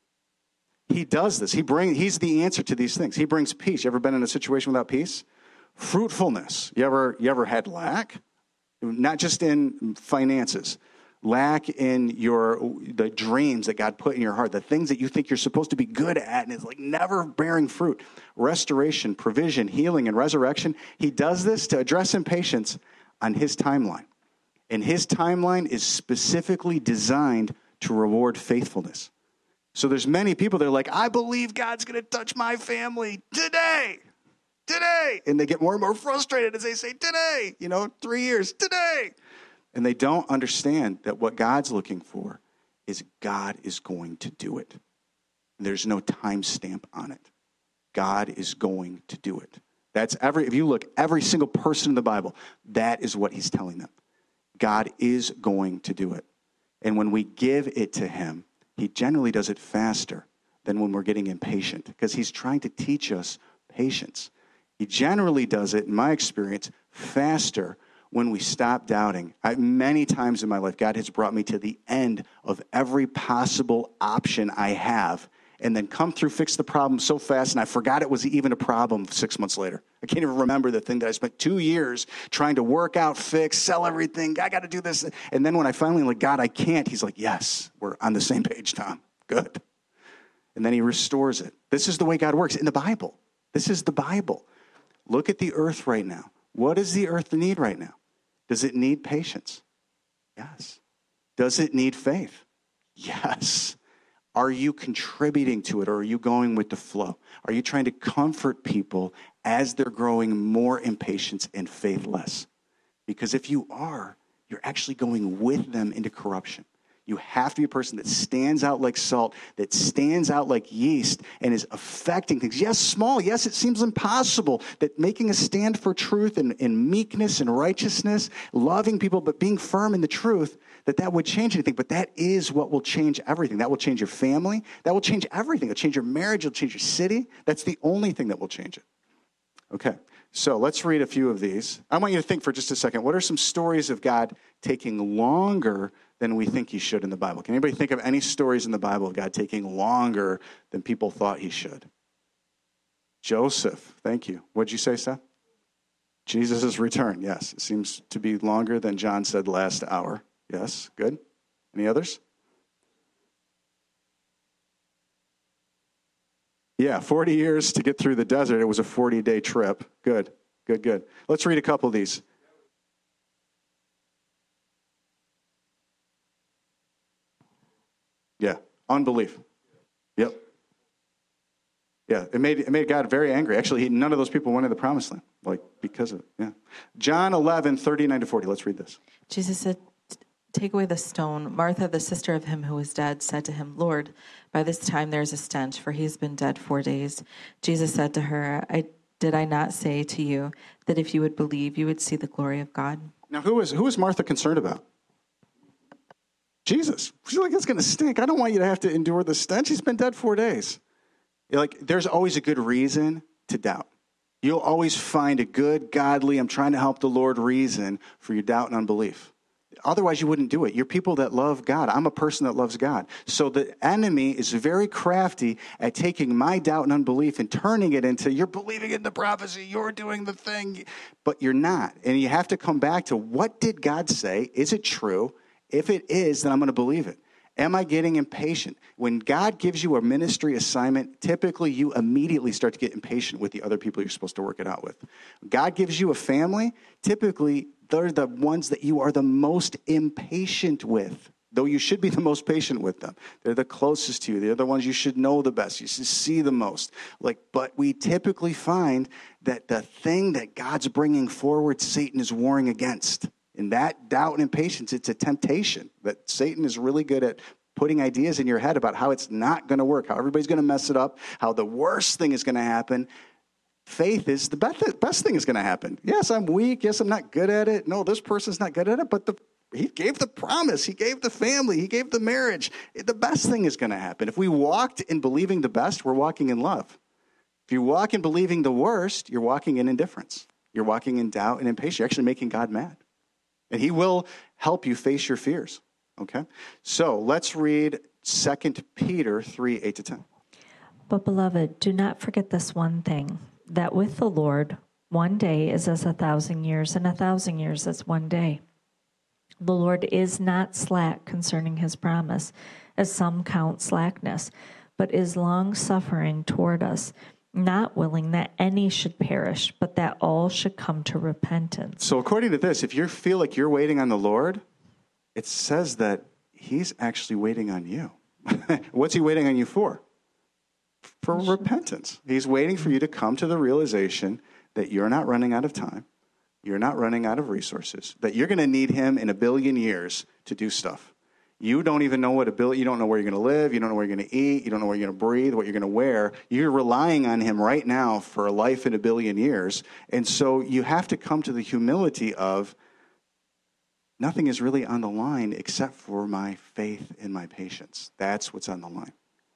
He does this. He bring, he's the answer to these things. He brings peace. You ever been in a situation without peace? Fruitfulness. You ever, you ever had lack? Not just in finances. Lack in your the dreams that God put in your heart, the things that you think you're supposed to be good at, and it's like never bearing fruit. Restoration, provision, healing, and resurrection. He does this to address impatience on his timeline. And his timeline is specifically designed to reward faithfulness. So there's many people that are like, I believe God's going to touch my family today. Today. And they get more and more frustrated as they say, today. You know, three years, today. And they don't understand that what God's looking for is God is going to do it. There's no time stamp on it. God is going to do it. That's every, if you look, every single person in the Bible, that is what he's telling them. God is going to do it. And when we give it to him, he generally does it faster than when we're getting impatient, because he's trying to teach us patience. He generally does it, in my experience, faster when we stop doubting. I, many times in my life, God has brought me to the end of every possible option I have, and then come through, fix the problem so fast, and I forgot it was even a problem six months later. I can't even remember the thing that I spent two years trying to work out, fix, sell everything. I got to do this. And then when I finally like, God, I can't, he's like, yes, we're on the same page, Tom. Good. And then he restores it. This is the way God works in the Bible. This is the Bible. Look at the earth right now. What does the earth need right now? Does it need patience? Yes. Does it need faith? Yes. Are you contributing to it, or are you going with the flow? Are you trying to comfort people as they're growing more impatient and faithless? Because if you are, you're actually going with them into corruption. You have to be a person that stands out like salt, that stands out like yeast, and is affecting things. Yes, small. Yes, it seems impossible that making a stand for truth and, and meekness and righteousness, loving people, but being firm in the truth, that that would change anything. But that is what will change everything. That will change your family. That will change everything. It'll change your marriage. It'll change your city. That's the only thing that will change it. Okay, so let's read a few of these. I want you to think for just a second. What are some stories of God taking longer than we think he should in the Bible? Can anybody think of any stories in the Bible of God taking longer than people thought he should? Joseph, thank you. What'd you say, Seth? Jesus' return, yes. It seems to be longer than John said last hour. Yes, good. Any others? Yeah, forty years to get through the desert. It was a forty-day trip. Good, good, good. Let's read a couple of these. Yeah, unbelief. Yep. Yeah, it made it made God very angry. Actually, he, none of those people went to the promised land, like because of it. Yeah. John eleven, thirty-nine to forty. Let's read this. Jesus said take away the stone. Martha, the sister of him who was dead, said to him, Lord, by this time there is a stench, for he has been dead four days. Jesus said to her, I did I not say to you that if you would believe, you would see the glory of God? Now, who is who is Martha concerned about? Jesus. She's like, it's going to stink. I don't want you to have to endure the stench. He's been dead four days. You're like, there's always a good reason to doubt. You'll always find a good, godly, I'm trying to help the Lord reason for your doubt and unbelief. Otherwise, you wouldn't do it. You're people that love God. I'm a person that loves God. So the enemy is very crafty at taking my doubt and unbelief and turning it into, you're believing in the prophecy, you're doing the thing, but you're not. And you have to come back to, what did God say? Is it true? If it is, then I'm going to believe it. Am I getting impatient? When God gives you a ministry assignment, typically you immediately start to get impatient with the other people you're supposed to work it out with. God gives you a family, typically they're the ones that you are the most impatient with, though you should be the most patient with them. They're the closest to you. They're the ones you should know the best. You should see the most. Like, but we typically find that the thing that God's bringing forward, Satan is warring against. And that doubt and impatience, it's a temptation that Satan is really good at putting ideas in your head about how it's not going to work, how everybody's going to mess it up, how the worst thing is going to happen. Faith is the best, best thing is going to happen. Yes, I'm weak. Yes, I'm not good at it. No, this person's not good at it, but the, he gave the promise. He gave the family. He gave the marriage. The best thing is going to happen. If we walked in believing the best, we're walking in love. If you walk in believing the worst, you're walking in indifference. You're walking in doubt and impatience. You're actually making God mad. And he will help you face your fears. Okay? So let's read Second Peter three, eight to ten. But beloved, do not forget this one thing, that with the Lord, one day is as a thousand years, and a thousand years as one day. The Lord is not slack concerning his promise, as some count slackness, but is long-suffering toward us, not willing that any should perish, but that all should come to repentance. So according to this, if you feel like you're waiting on the Lord, it says that he's actually waiting on you. What's he waiting on you for? For repentance. He's waiting for you to come to the realization that you're not running out of time, you're not running out of resources, that you're going to need him in a billion years to do stuff. You don't even know what a billion, you don't know where you're going to live, you don't know where you're going to eat, you don't know where you're going to breathe, what you're going to wear. You're relying on him right now for a life in a billion years. And so you have to come to the humility of, nothing is really on the line except for my faith and my patience. That's what's on the line.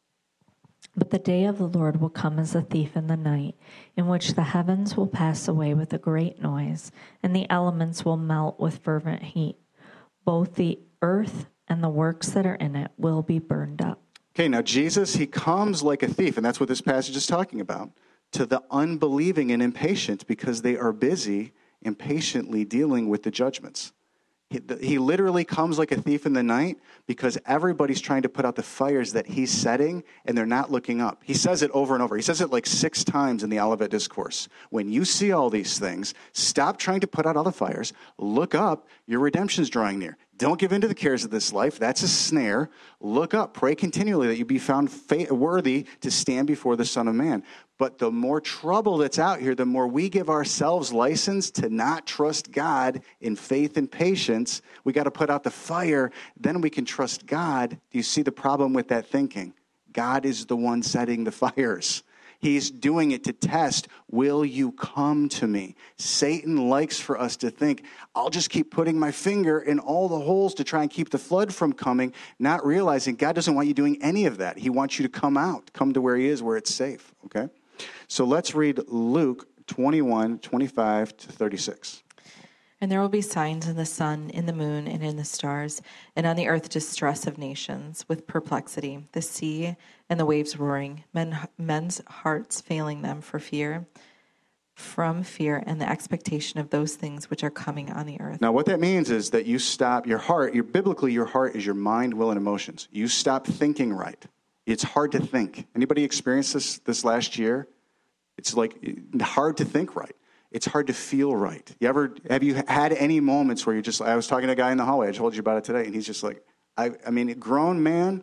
But the day of the Lord will come as a thief in the night, in which the heavens will pass away with a great noise, and the elements will melt with fervent heat. Both the earth and the works that are in it will be burned up. Okay, now Jesus, he comes like a thief, and that's what this passage is talking about, to the unbelieving and impatient because they are busy impatiently dealing with the judgments. He, he literally comes like a thief in the night because everybody's trying to put out the fires that he's setting, and they're not looking up. He says it over and over. He says it like six times in the Olivet Discourse. When you see all these things, stop trying to put out all the fires. Look up. Your redemption's drawing near. Don't give in to the cares of this life. That's a snare. Look up. Pray continually that you be found fa- worthy to stand before the Son of Man. But the more trouble that's out here, the more we give ourselves license to not trust God in faith and patience. We got to put out the fire. Then we can trust God. Do you see the problem with that thinking? God is the one setting the fires. He's doing it to test, will you come to me? Satan likes for us to think, I'll just keep putting my finger in all the holes to try and keep the flood from coming, not realizing God doesn't want you doing any of that. He wants you to come out, come to where he is, where it's safe, okay? So let's read Luke twenty-one, twenty-five to thirty-six. And there will be signs in the sun, in the moon, and in the stars, and on the earth distress of nations, with perplexity, the sea and the waves roaring, men, men's hearts failing them for fear, from fear and the expectation of those things which are coming on the earth. Now, what that means is that you stop your heart. Your, biblically, your heart is your mind, will, and emotions. You stop thinking right. It's hard to think. Anybody experienced this this last year? It's like hard to think right. It's hard to feel right. You ever, have you had any moments where you're just, I was talking to a guy in the hallway, I told you about it today, and he's just like, I, I mean, a grown man,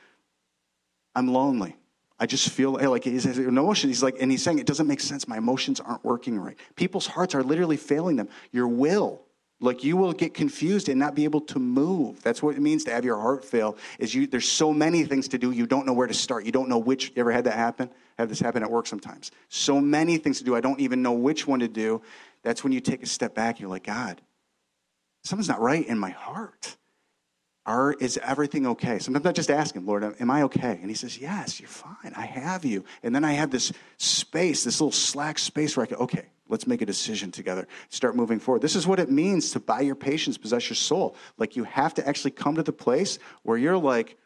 I'm lonely. I just feel like his, his emotion, he's like, and he's saying, it doesn't make sense. My emotions aren't working right. People's hearts are literally failing them. Your will, Like you will get confused and not be able to move. That's what it means to have your heart fail. Is you there's so many things to do, you don't know where to start. You don't know which. You ever had that happen? Have this happen at work sometimes? So many things to do, I don't even know which one to do. That's when you take a step back. You're like, God, something's not right in my heart. Are, is everything okay? Sometimes I just ask him, Lord, am I okay? And he says, yes, you're fine. I have you. And then I have this space, this little slack space where I go, okay, let's make a decision together. Start moving forward. This is what it means to, by your patience, possess your soul. Like you have to actually come to the place where you're like,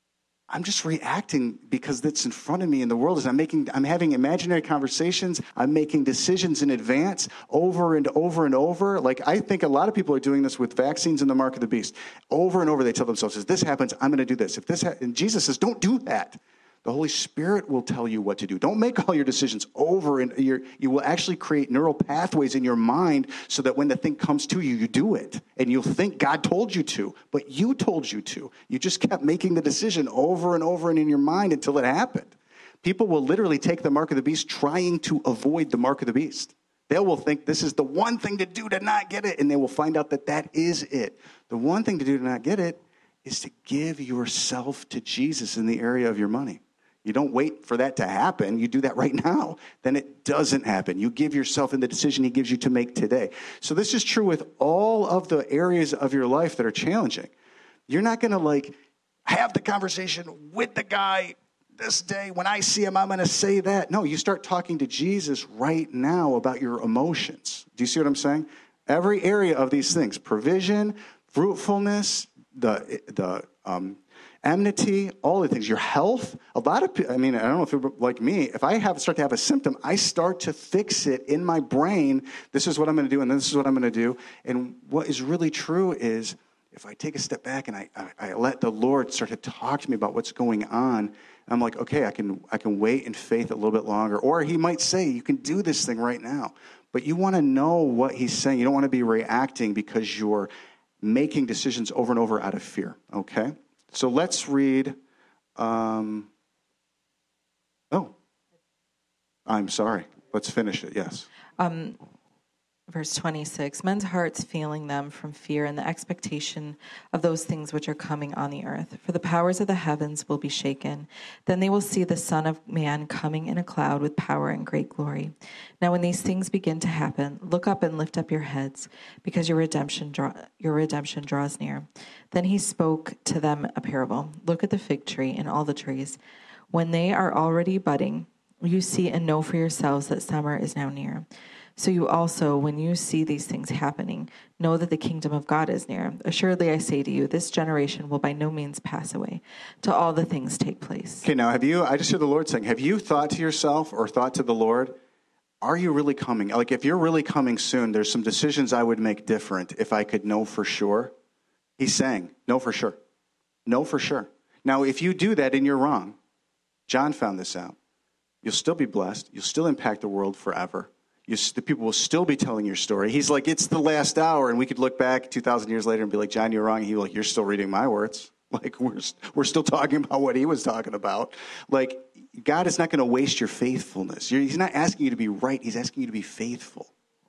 I'm just reacting because that's in front of me in the world. Is I'm making, I'm having imaginary conversations. I'm making decisions in advance over and over and over. Like I think a lot of people are doing this with vaccines and the mark of the beast. Over and over, they tell themselves, if this happens, I'm going to do this. If this, ha-, and Jesus says, don't do that. The Holy Spirit will tell you what to do. Don't make all your decisions over, and you're, you will actually create neural pathways in your mind so that when the thing comes to you, you do it. And you'll think God told you to, but you told you to. You just kept making the decision over and over and in your mind until it happened. People will literally take the mark of the beast trying to avoid the mark of the beast. They will think this is the one thing to do to not get it, and they will find out that that is it. The one thing to do to not get it is to give yourself to Jesus in the area of your money. You don't wait for that to happen. You do that right now. Then it doesn't happen. You give yourself in the decision he gives you to make today. So this is true with all of the areas of your life that are challenging. You're not going to like have the conversation with the guy this day. When I see him, I'm going to say that. No, you start talking to Jesus right now about your emotions. Do you see what I'm saying? Every area of these things, provision, fruitfulness, the the um enmity, all the things, your health. A lot of people, I mean, I don't know if you're like me, if I have start to have a symptom, I start to fix it in my brain. This is what I'm going to do, and this is what I'm going to do. And what is really true is if I take a step back and I, I, I let the Lord start to talk to me about what's going on, I'm like, okay, I can I can wait in faith a little bit longer. Or he might say, you can do this thing right now. But you want to know what he's saying. You don't want to be reacting because you're making decisions over and over out of fear, okay? So let's read, um, oh, I'm sorry. Let's finish it, yes. Um, verse twenty-six, men's hearts failing them from fear and the expectation of those things which are coming on the earth. For the powers of the heavens will be shaken. Then they will see the Son of Man coming in a cloud with power and great glory. Now when these things begin to happen, look up and lift up your heads, because your redemption draw, your redemption draws near. Then he spoke to them a parable. Look at the fig tree and all the trees. When they are already budding, you see and know for yourselves that summer is now near. So you also, when you see these things happening, know that the kingdom of God is near. Assuredly, I say to you, this generation will by no means pass away till all the things take place. Okay, now have you, I just hear the Lord saying, have you thought to yourself or thought to the Lord, are you really coming? Like if you're really coming soon, there's some decisions I would make different if I could know for sure. He's saying, know for sure. Know for sure. Now, if you do that and you're wrong, John found this out, you'll still be blessed. You'll still impact the world forever. You, the people will still be telling your story. He's like, it's the last hour. And we could look back two thousand years later and be like, John, you're wrong. And he's like, you're still reading my words. Like, we're, we're still talking about what he was talking about. Like, God is not going to waste your faithfulness. You're, he's not asking you to be right. He's asking you to be faithful.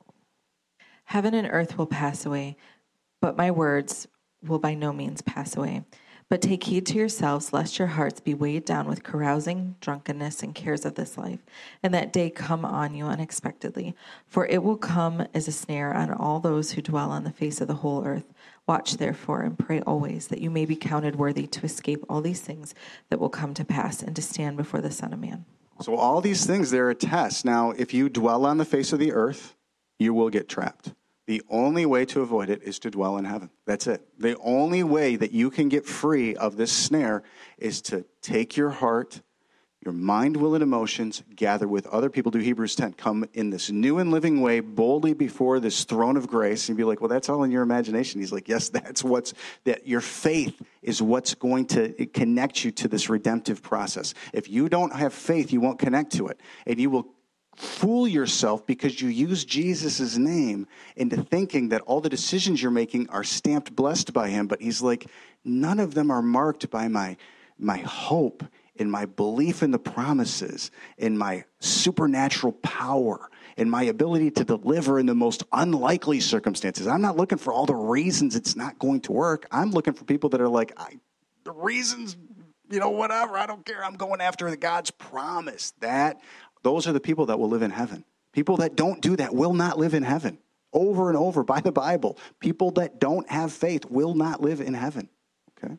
Heaven and earth will pass away, but my words will by no means pass away. But take heed to yourselves, lest your hearts be weighed down with carousing, drunkenness, and cares of this life, and that day come on you unexpectedly. For it will come as a snare on all those who dwell on the face of the whole earth. Watch therefore and pray always, that you may be counted worthy to escape all these things that will come to pass, and to stand before the Son of Man. So all these things, they're a test. Now, if you dwell on the face of the earth, you will get trapped. The only way to avoid it is to dwell in heaven. That's it. The only way that you can get free of this snare is to take your heart, your mind, will, and emotions, gather with other people, do Hebrews ten, come in this new and living way boldly before this throne of grace, and be like, well, that's all in your imagination. He's like, yes, that's what's, that your faith is what's going to connect you to this redemptive process. If you don't have faith, you won't connect to it, and you will fool yourself because you use Jesus' name into thinking that all the decisions you're making are stamped blessed by him. But he's like, none of them are marked by my, my hope in my belief in the promises, in my supernatural power, and my ability to deliver in the most unlikely circumstances. I'm not looking for all the reasons it's not going to work. I'm looking for people that are like, I, the reasons, you know, whatever, I don't care. I'm going after God's promise. That, those are the people that will live in heaven. People that don't do that will not live in heaven. Over and over by the Bible, people that don't have faith will not live in heaven. Okay?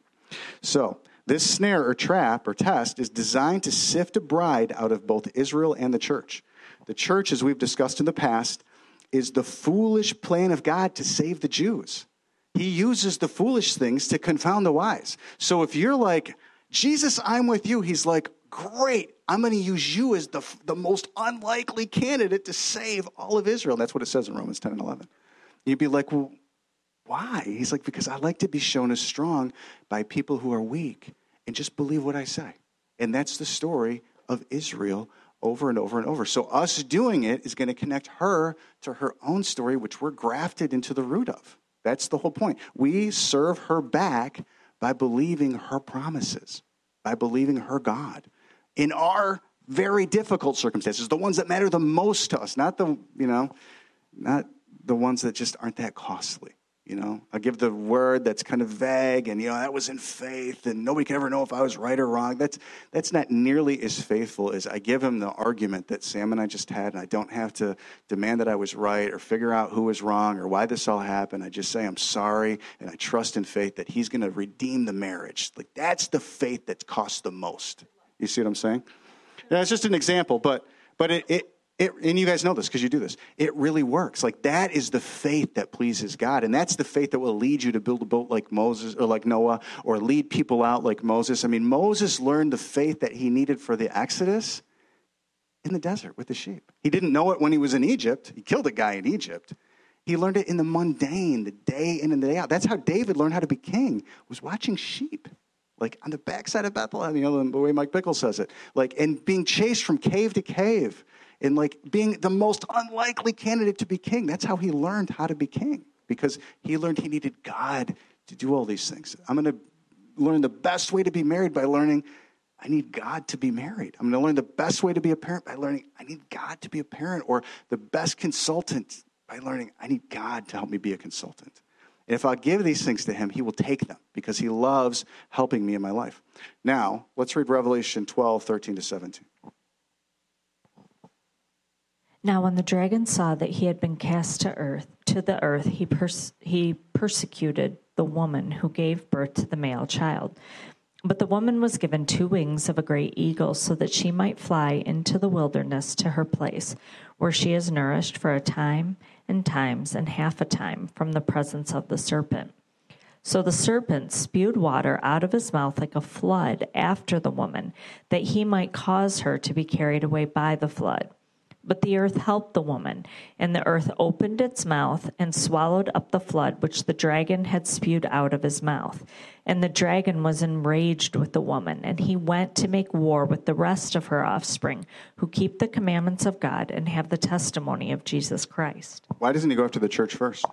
So this snare or trap or test is designed to sift a bride out of both Israel and the church. The church, as we've discussed in the past, is the foolish plan of God to save the Jews. He uses the foolish things to confound the wise. So if you're like, Jesus, I'm with you, he's like, great, I'm going to use you as the, the most unlikely candidate to save all of Israel. That's what it says in Romans ten and eleven. You'd be like, well, why? He's like, because I like to be shown as strong by people who are weak and just believe what I say. And that's the story of Israel over and over and over. So us doing it is going to connect her to her own story, which we're grafted into the root of. That's the whole point. We serve her back by believing her promises, by believing her God. In our very difficult circumstances, the ones that matter the most to us, not the, you know, not the ones that just aren't that costly, you know. I give the word that's kind of vague and, you know, that was in faith and nobody can ever know if I was right or wrong. That's that's not nearly as faithful as I give him the argument that Sam and I just had, and I don't have to demand that I was right or figure out who was wrong or why this all happened. I just say I'm sorry and I trust in faith that he's going to redeem the marriage. Like, that's the faith that costs the most. You see what I'm saying? Yeah, it's just an example, but but it, it, it and you guys know this because you do this. It really works. Like, that is the faith that pleases God, and that's the faith that will lead you to build a boat like Moses or like Noah, or lead people out like Moses. I mean, Moses learned the faith that he needed for the Exodus in the desert with the sheep. He didn't know it when he was in Egypt. He killed a guy in Egypt. He learned it in the mundane, the day in and the day out. That's how David learned how to be king, was watching sheep. Like on the backside of Bethlehem, you know, the way Mike Bickle says it. Like, and being chased from cave to cave. And like being the most unlikely candidate to be king. That's how he learned how to be king. Because he learned he needed God to do all these things. I'm going to learn the best way to be married by learning I need God to be married. I'm going to learn the best way to be a parent by learning I need God to be a parent. Or the best consultant by learning I need God to help me be a consultant. And if I give these things to him, he will take them because he loves helping me in my life. Now, let's read Revelation twelve, thirteen to seventeen. Now when the dragon saw that he had been cast to earth, to the earth, he pers- he persecuted the woman who gave birth to the male child. But the woman was given two wings of a great eagle so that she might fly into the wilderness to her place, where she is nourished for a time and times and half a time from the presence of the serpent. So the serpent spewed water out of his mouth like a flood after the woman, that he might cause her to be carried away by the flood. But the earth helped the woman, and the earth opened its mouth and swallowed up the flood which the dragon had spewed out of his mouth. And the dragon was enraged with the woman, and he went to make war with the rest of her offspring, who keep the commandments of God and have the testimony of Jesus Christ. Why doesn't he go after the church first?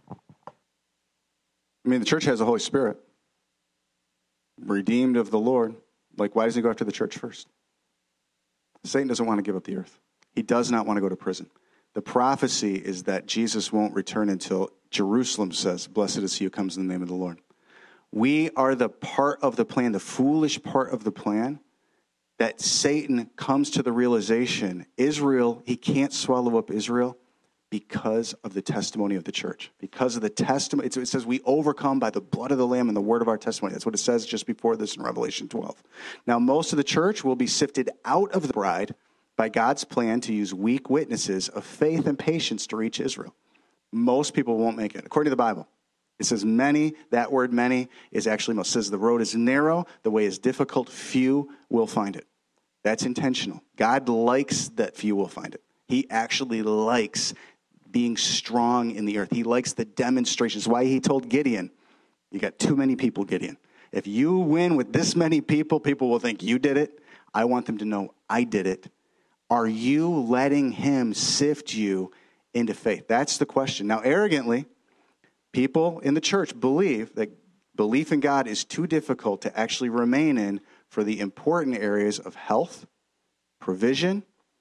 I mean, the church has the Holy Spirit, redeemed of the Lord. Like, why doesn't he go after the church first? Satan doesn't want to give up the earth. He does not want to go to prison. The prophecy is that Jesus won't return until Jerusalem says, blessed is he who comes in the name of the Lord. We are the part of the plan, the foolish part of the plan, that Satan comes to the realization, Israel, he can't swallow up Israel because of the testimony of the church. Because of the testimony, it says we overcome by the blood of the Lamb and the word of our testimony. That's what it says just before this in Revelation twelve. Now, most of the church will be sifted out of the bride by God's plan to use weak witnesses of faith and patience to reach Israel. Most people won't make it. According to the Bible, it says many, that word many is actually most. It says the road is narrow, the way is difficult, few will find it. That's intentional. God likes that few will find it. He actually likes being strong in the earth. He likes the demonstrations. Why he told Gideon, you got too many people, Gideon. If you win with this many people, people will think you did it. I want them to know I did it. Are you letting him sift you into faith? That's the question. Now, arrogantly, people in the church believe that belief in God is too difficult to actually remain in for the important areas of health, provision,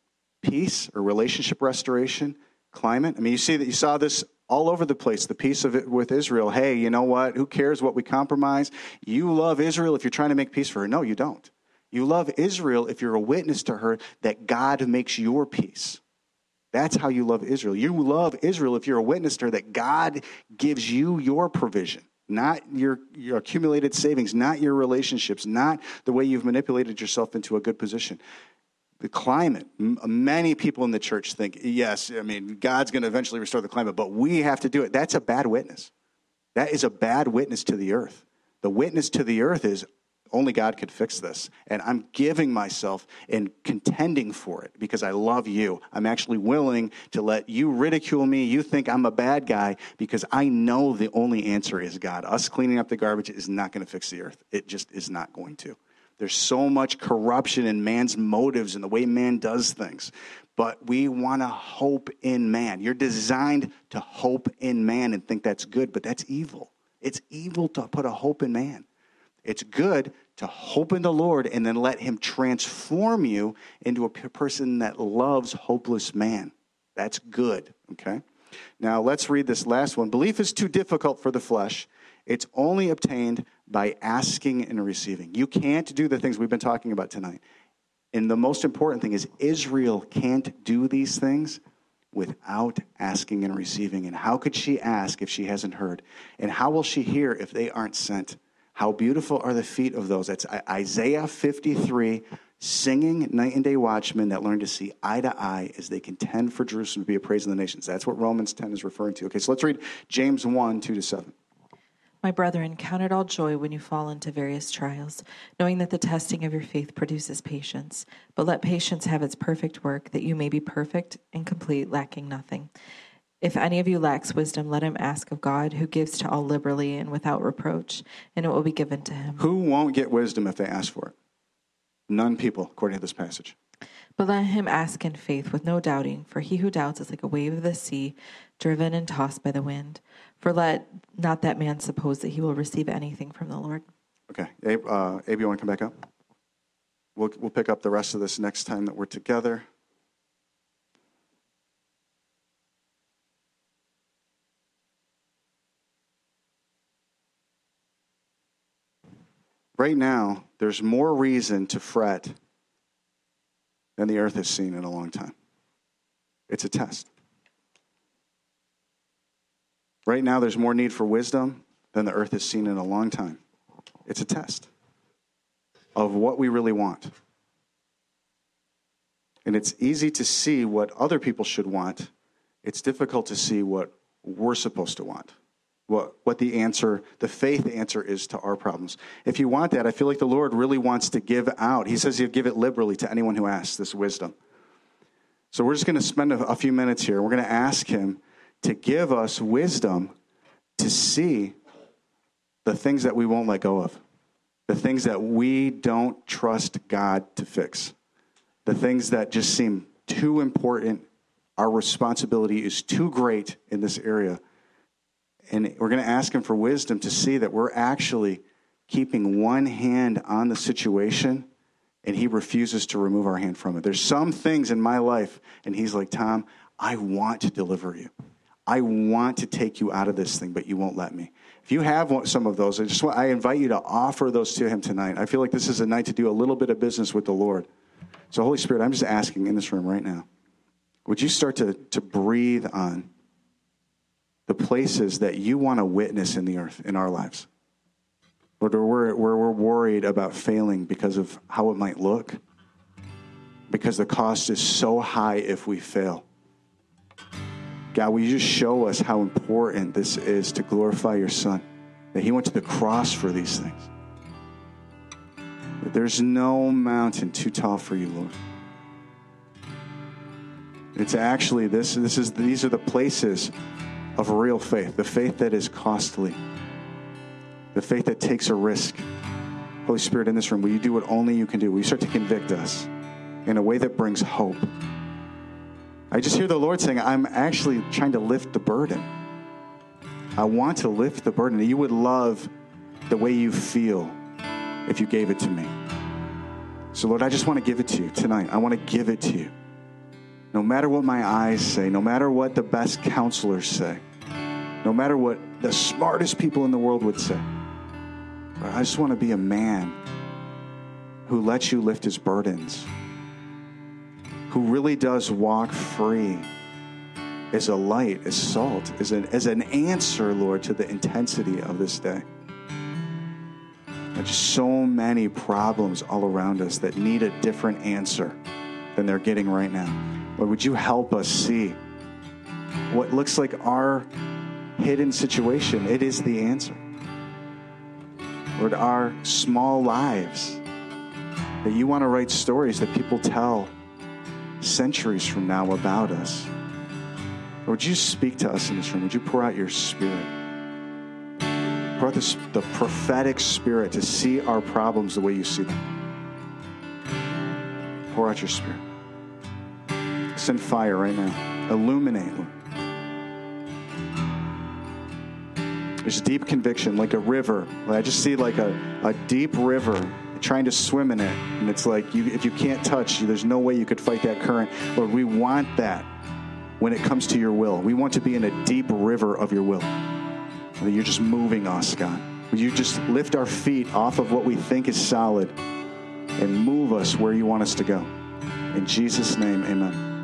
peace or relationship restoration, climate. I mean, you see that you saw this all over the place, the peace of it with Israel. Hey, you know what? Who cares what we compromise? You love Israel if you're trying to make peace for her. No, you don't. You love Israel if you're a witness to her that God makes your peace. That's how you love Israel. You love Israel if you're a witness to her that God gives you your provision, not your, your accumulated savings, not your relationships, not the way you've manipulated yourself into a good position. The climate, m- many people in the church think, yes, I mean, God's going to eventually restore the climate, but we have to do it. That's a bad witness. That is a bad witness to the earth. The witness to the earth is only God could fix this. And I'm giving myself and contending for it because I love you. I'm actually willing to let you ridicule me. You think I'm a bad guy because I know the only answer is God. Us cleaning up the garbage is not going to fix the earth. It just is not going to. There's so much corruption in man's motives and the way man does things. But we want to hope in man. You're designed to hope in man and think that's good, but that's evil. It's evil to put a hope in man. It's good to hope in the Lord and then let him transform you into a person that loves hopeless man. That's good, okay? Now let's read this last one. Belief is too difficult for the flesh. It's only obtained by asking and receiving. You can't do the things we've been talking about tonight. And the most important thing is Israel can't do these things without asking and receiving. And how could she ask if she hasn't heard? And how will she hear if they aren't sent? How beautiful are the feet of those. That's Isaiah fifty-three, singing night and day watchmen that learn to see eye to eye as they contend for Jerusalem to be a praise in the nations. That's what Romans ten is referring to. Okay, so let's read James one, two to seven. My brethren, count it all joy when you fall into various trials, knowing that the testing of your faith produces patience. But let patience have its perfect work, that you may be perfect and complete, lacking nothing. If any of you lacks wisdom, let him ask of God, who gives to all liberally and without reproach, and it will be given to him. Who won't get wisdom if they ask for it? None people, according to this passage. But let him ask in faith with no doubting, for he who doubts is like a wave of the sea, driven and tossed by the wind. For let not that man suppose that he will receive anything from the Lord. Okay. Abe, uh, Abe, you want to come back up? We'll, we'll pick up the rest of this next time that we're together. Right now, there's more reason to fret than the earth has seen in a long time. It's a test. Right now, there's more need for wisdom than the earth has seen in a long time. It's a test of what we really want. And it's easy to see what other people should want. It's difficult to see what we're supposed to want. What, what the answer, the faith answer is to our problems. If you want that, I feel like the Lord really wants to give out. He says he'll give it liberally to anyone who asks this wisdom. So we're just going to spend a, a few minutes here. We're going to ask him to give us wisdom to see the things that we won't let go of, the things that we don't trust God to fix, the things that just seem too important. Our responsibility is too great in this area. And we're going to ask him for wisdom to see that we're actually keeping one hand on the situation and he refuses to remove our hand from it. There's some things in my life and he's like, Tom, I want to deliver you. I want to take you out of this thing, but you won't let me. If you have some of those, I just want, I invite you to offer those to him tonight. I feel like this is a night to do a little bit of business with the Lord. So Holy Spirit, I'm just asking in this room right now, would you start to, to breathe on the places that you want to witness in the earth, in our lives? Lord, where we're, where we're worried about failing because of how it might look, because the cost is so high if we fail. God, will you just show us how important this is to glorify your Son, that he went to the cross for these things. That there's no mountain too tall for you, Lord. It's actually, this, this is, these are the places of real faith, the faith that is costly, the faith that takes a risk. Holy Spirit, in this room, will you do what only you can do? Will you start to convict us in a way that brings hope? I just hear the Lord saying, I'm actually trying to lift the burden. I want to lift the burden. You would love the way you feel if you gave it to me. So, Lord, I just want to give it to you tonight. I want to give it to you. No matter what my eyes say, no matter what the best counselors say, no matter what the smartest people in the world would say, I just want to be a man who lets you lift his burdens, who really does walk free as a light, as salt, as an, as an answer, Lord, to the intensity of this day. There's so many problems all around us that need a different answer than they're getting right now. Lord, would you help us see what looks like our hidden situation? It is the answer. Lord, our small lives, that you want to write stories that people tell centuries from now about us. Lord, would you speak to us in this room? Would you pour out your Spirit? Pour out the, the prophetic Spirit to see our problems the way you see them. Pour out your Spirit. Send fire right now. Illuminate, Lord. There's deep conviction, like a river. I just see like a, a deep river, trying to swim in it. And it's like, you, if you can't touch, there's no way you could fight that current. Lord, we want that when it comes to your will. We want to be in a deep river of your will. That you're just moving us, God. Would you just lift our feet off of what we think is solid and move us where you want us to go. In Jesus' name, amen.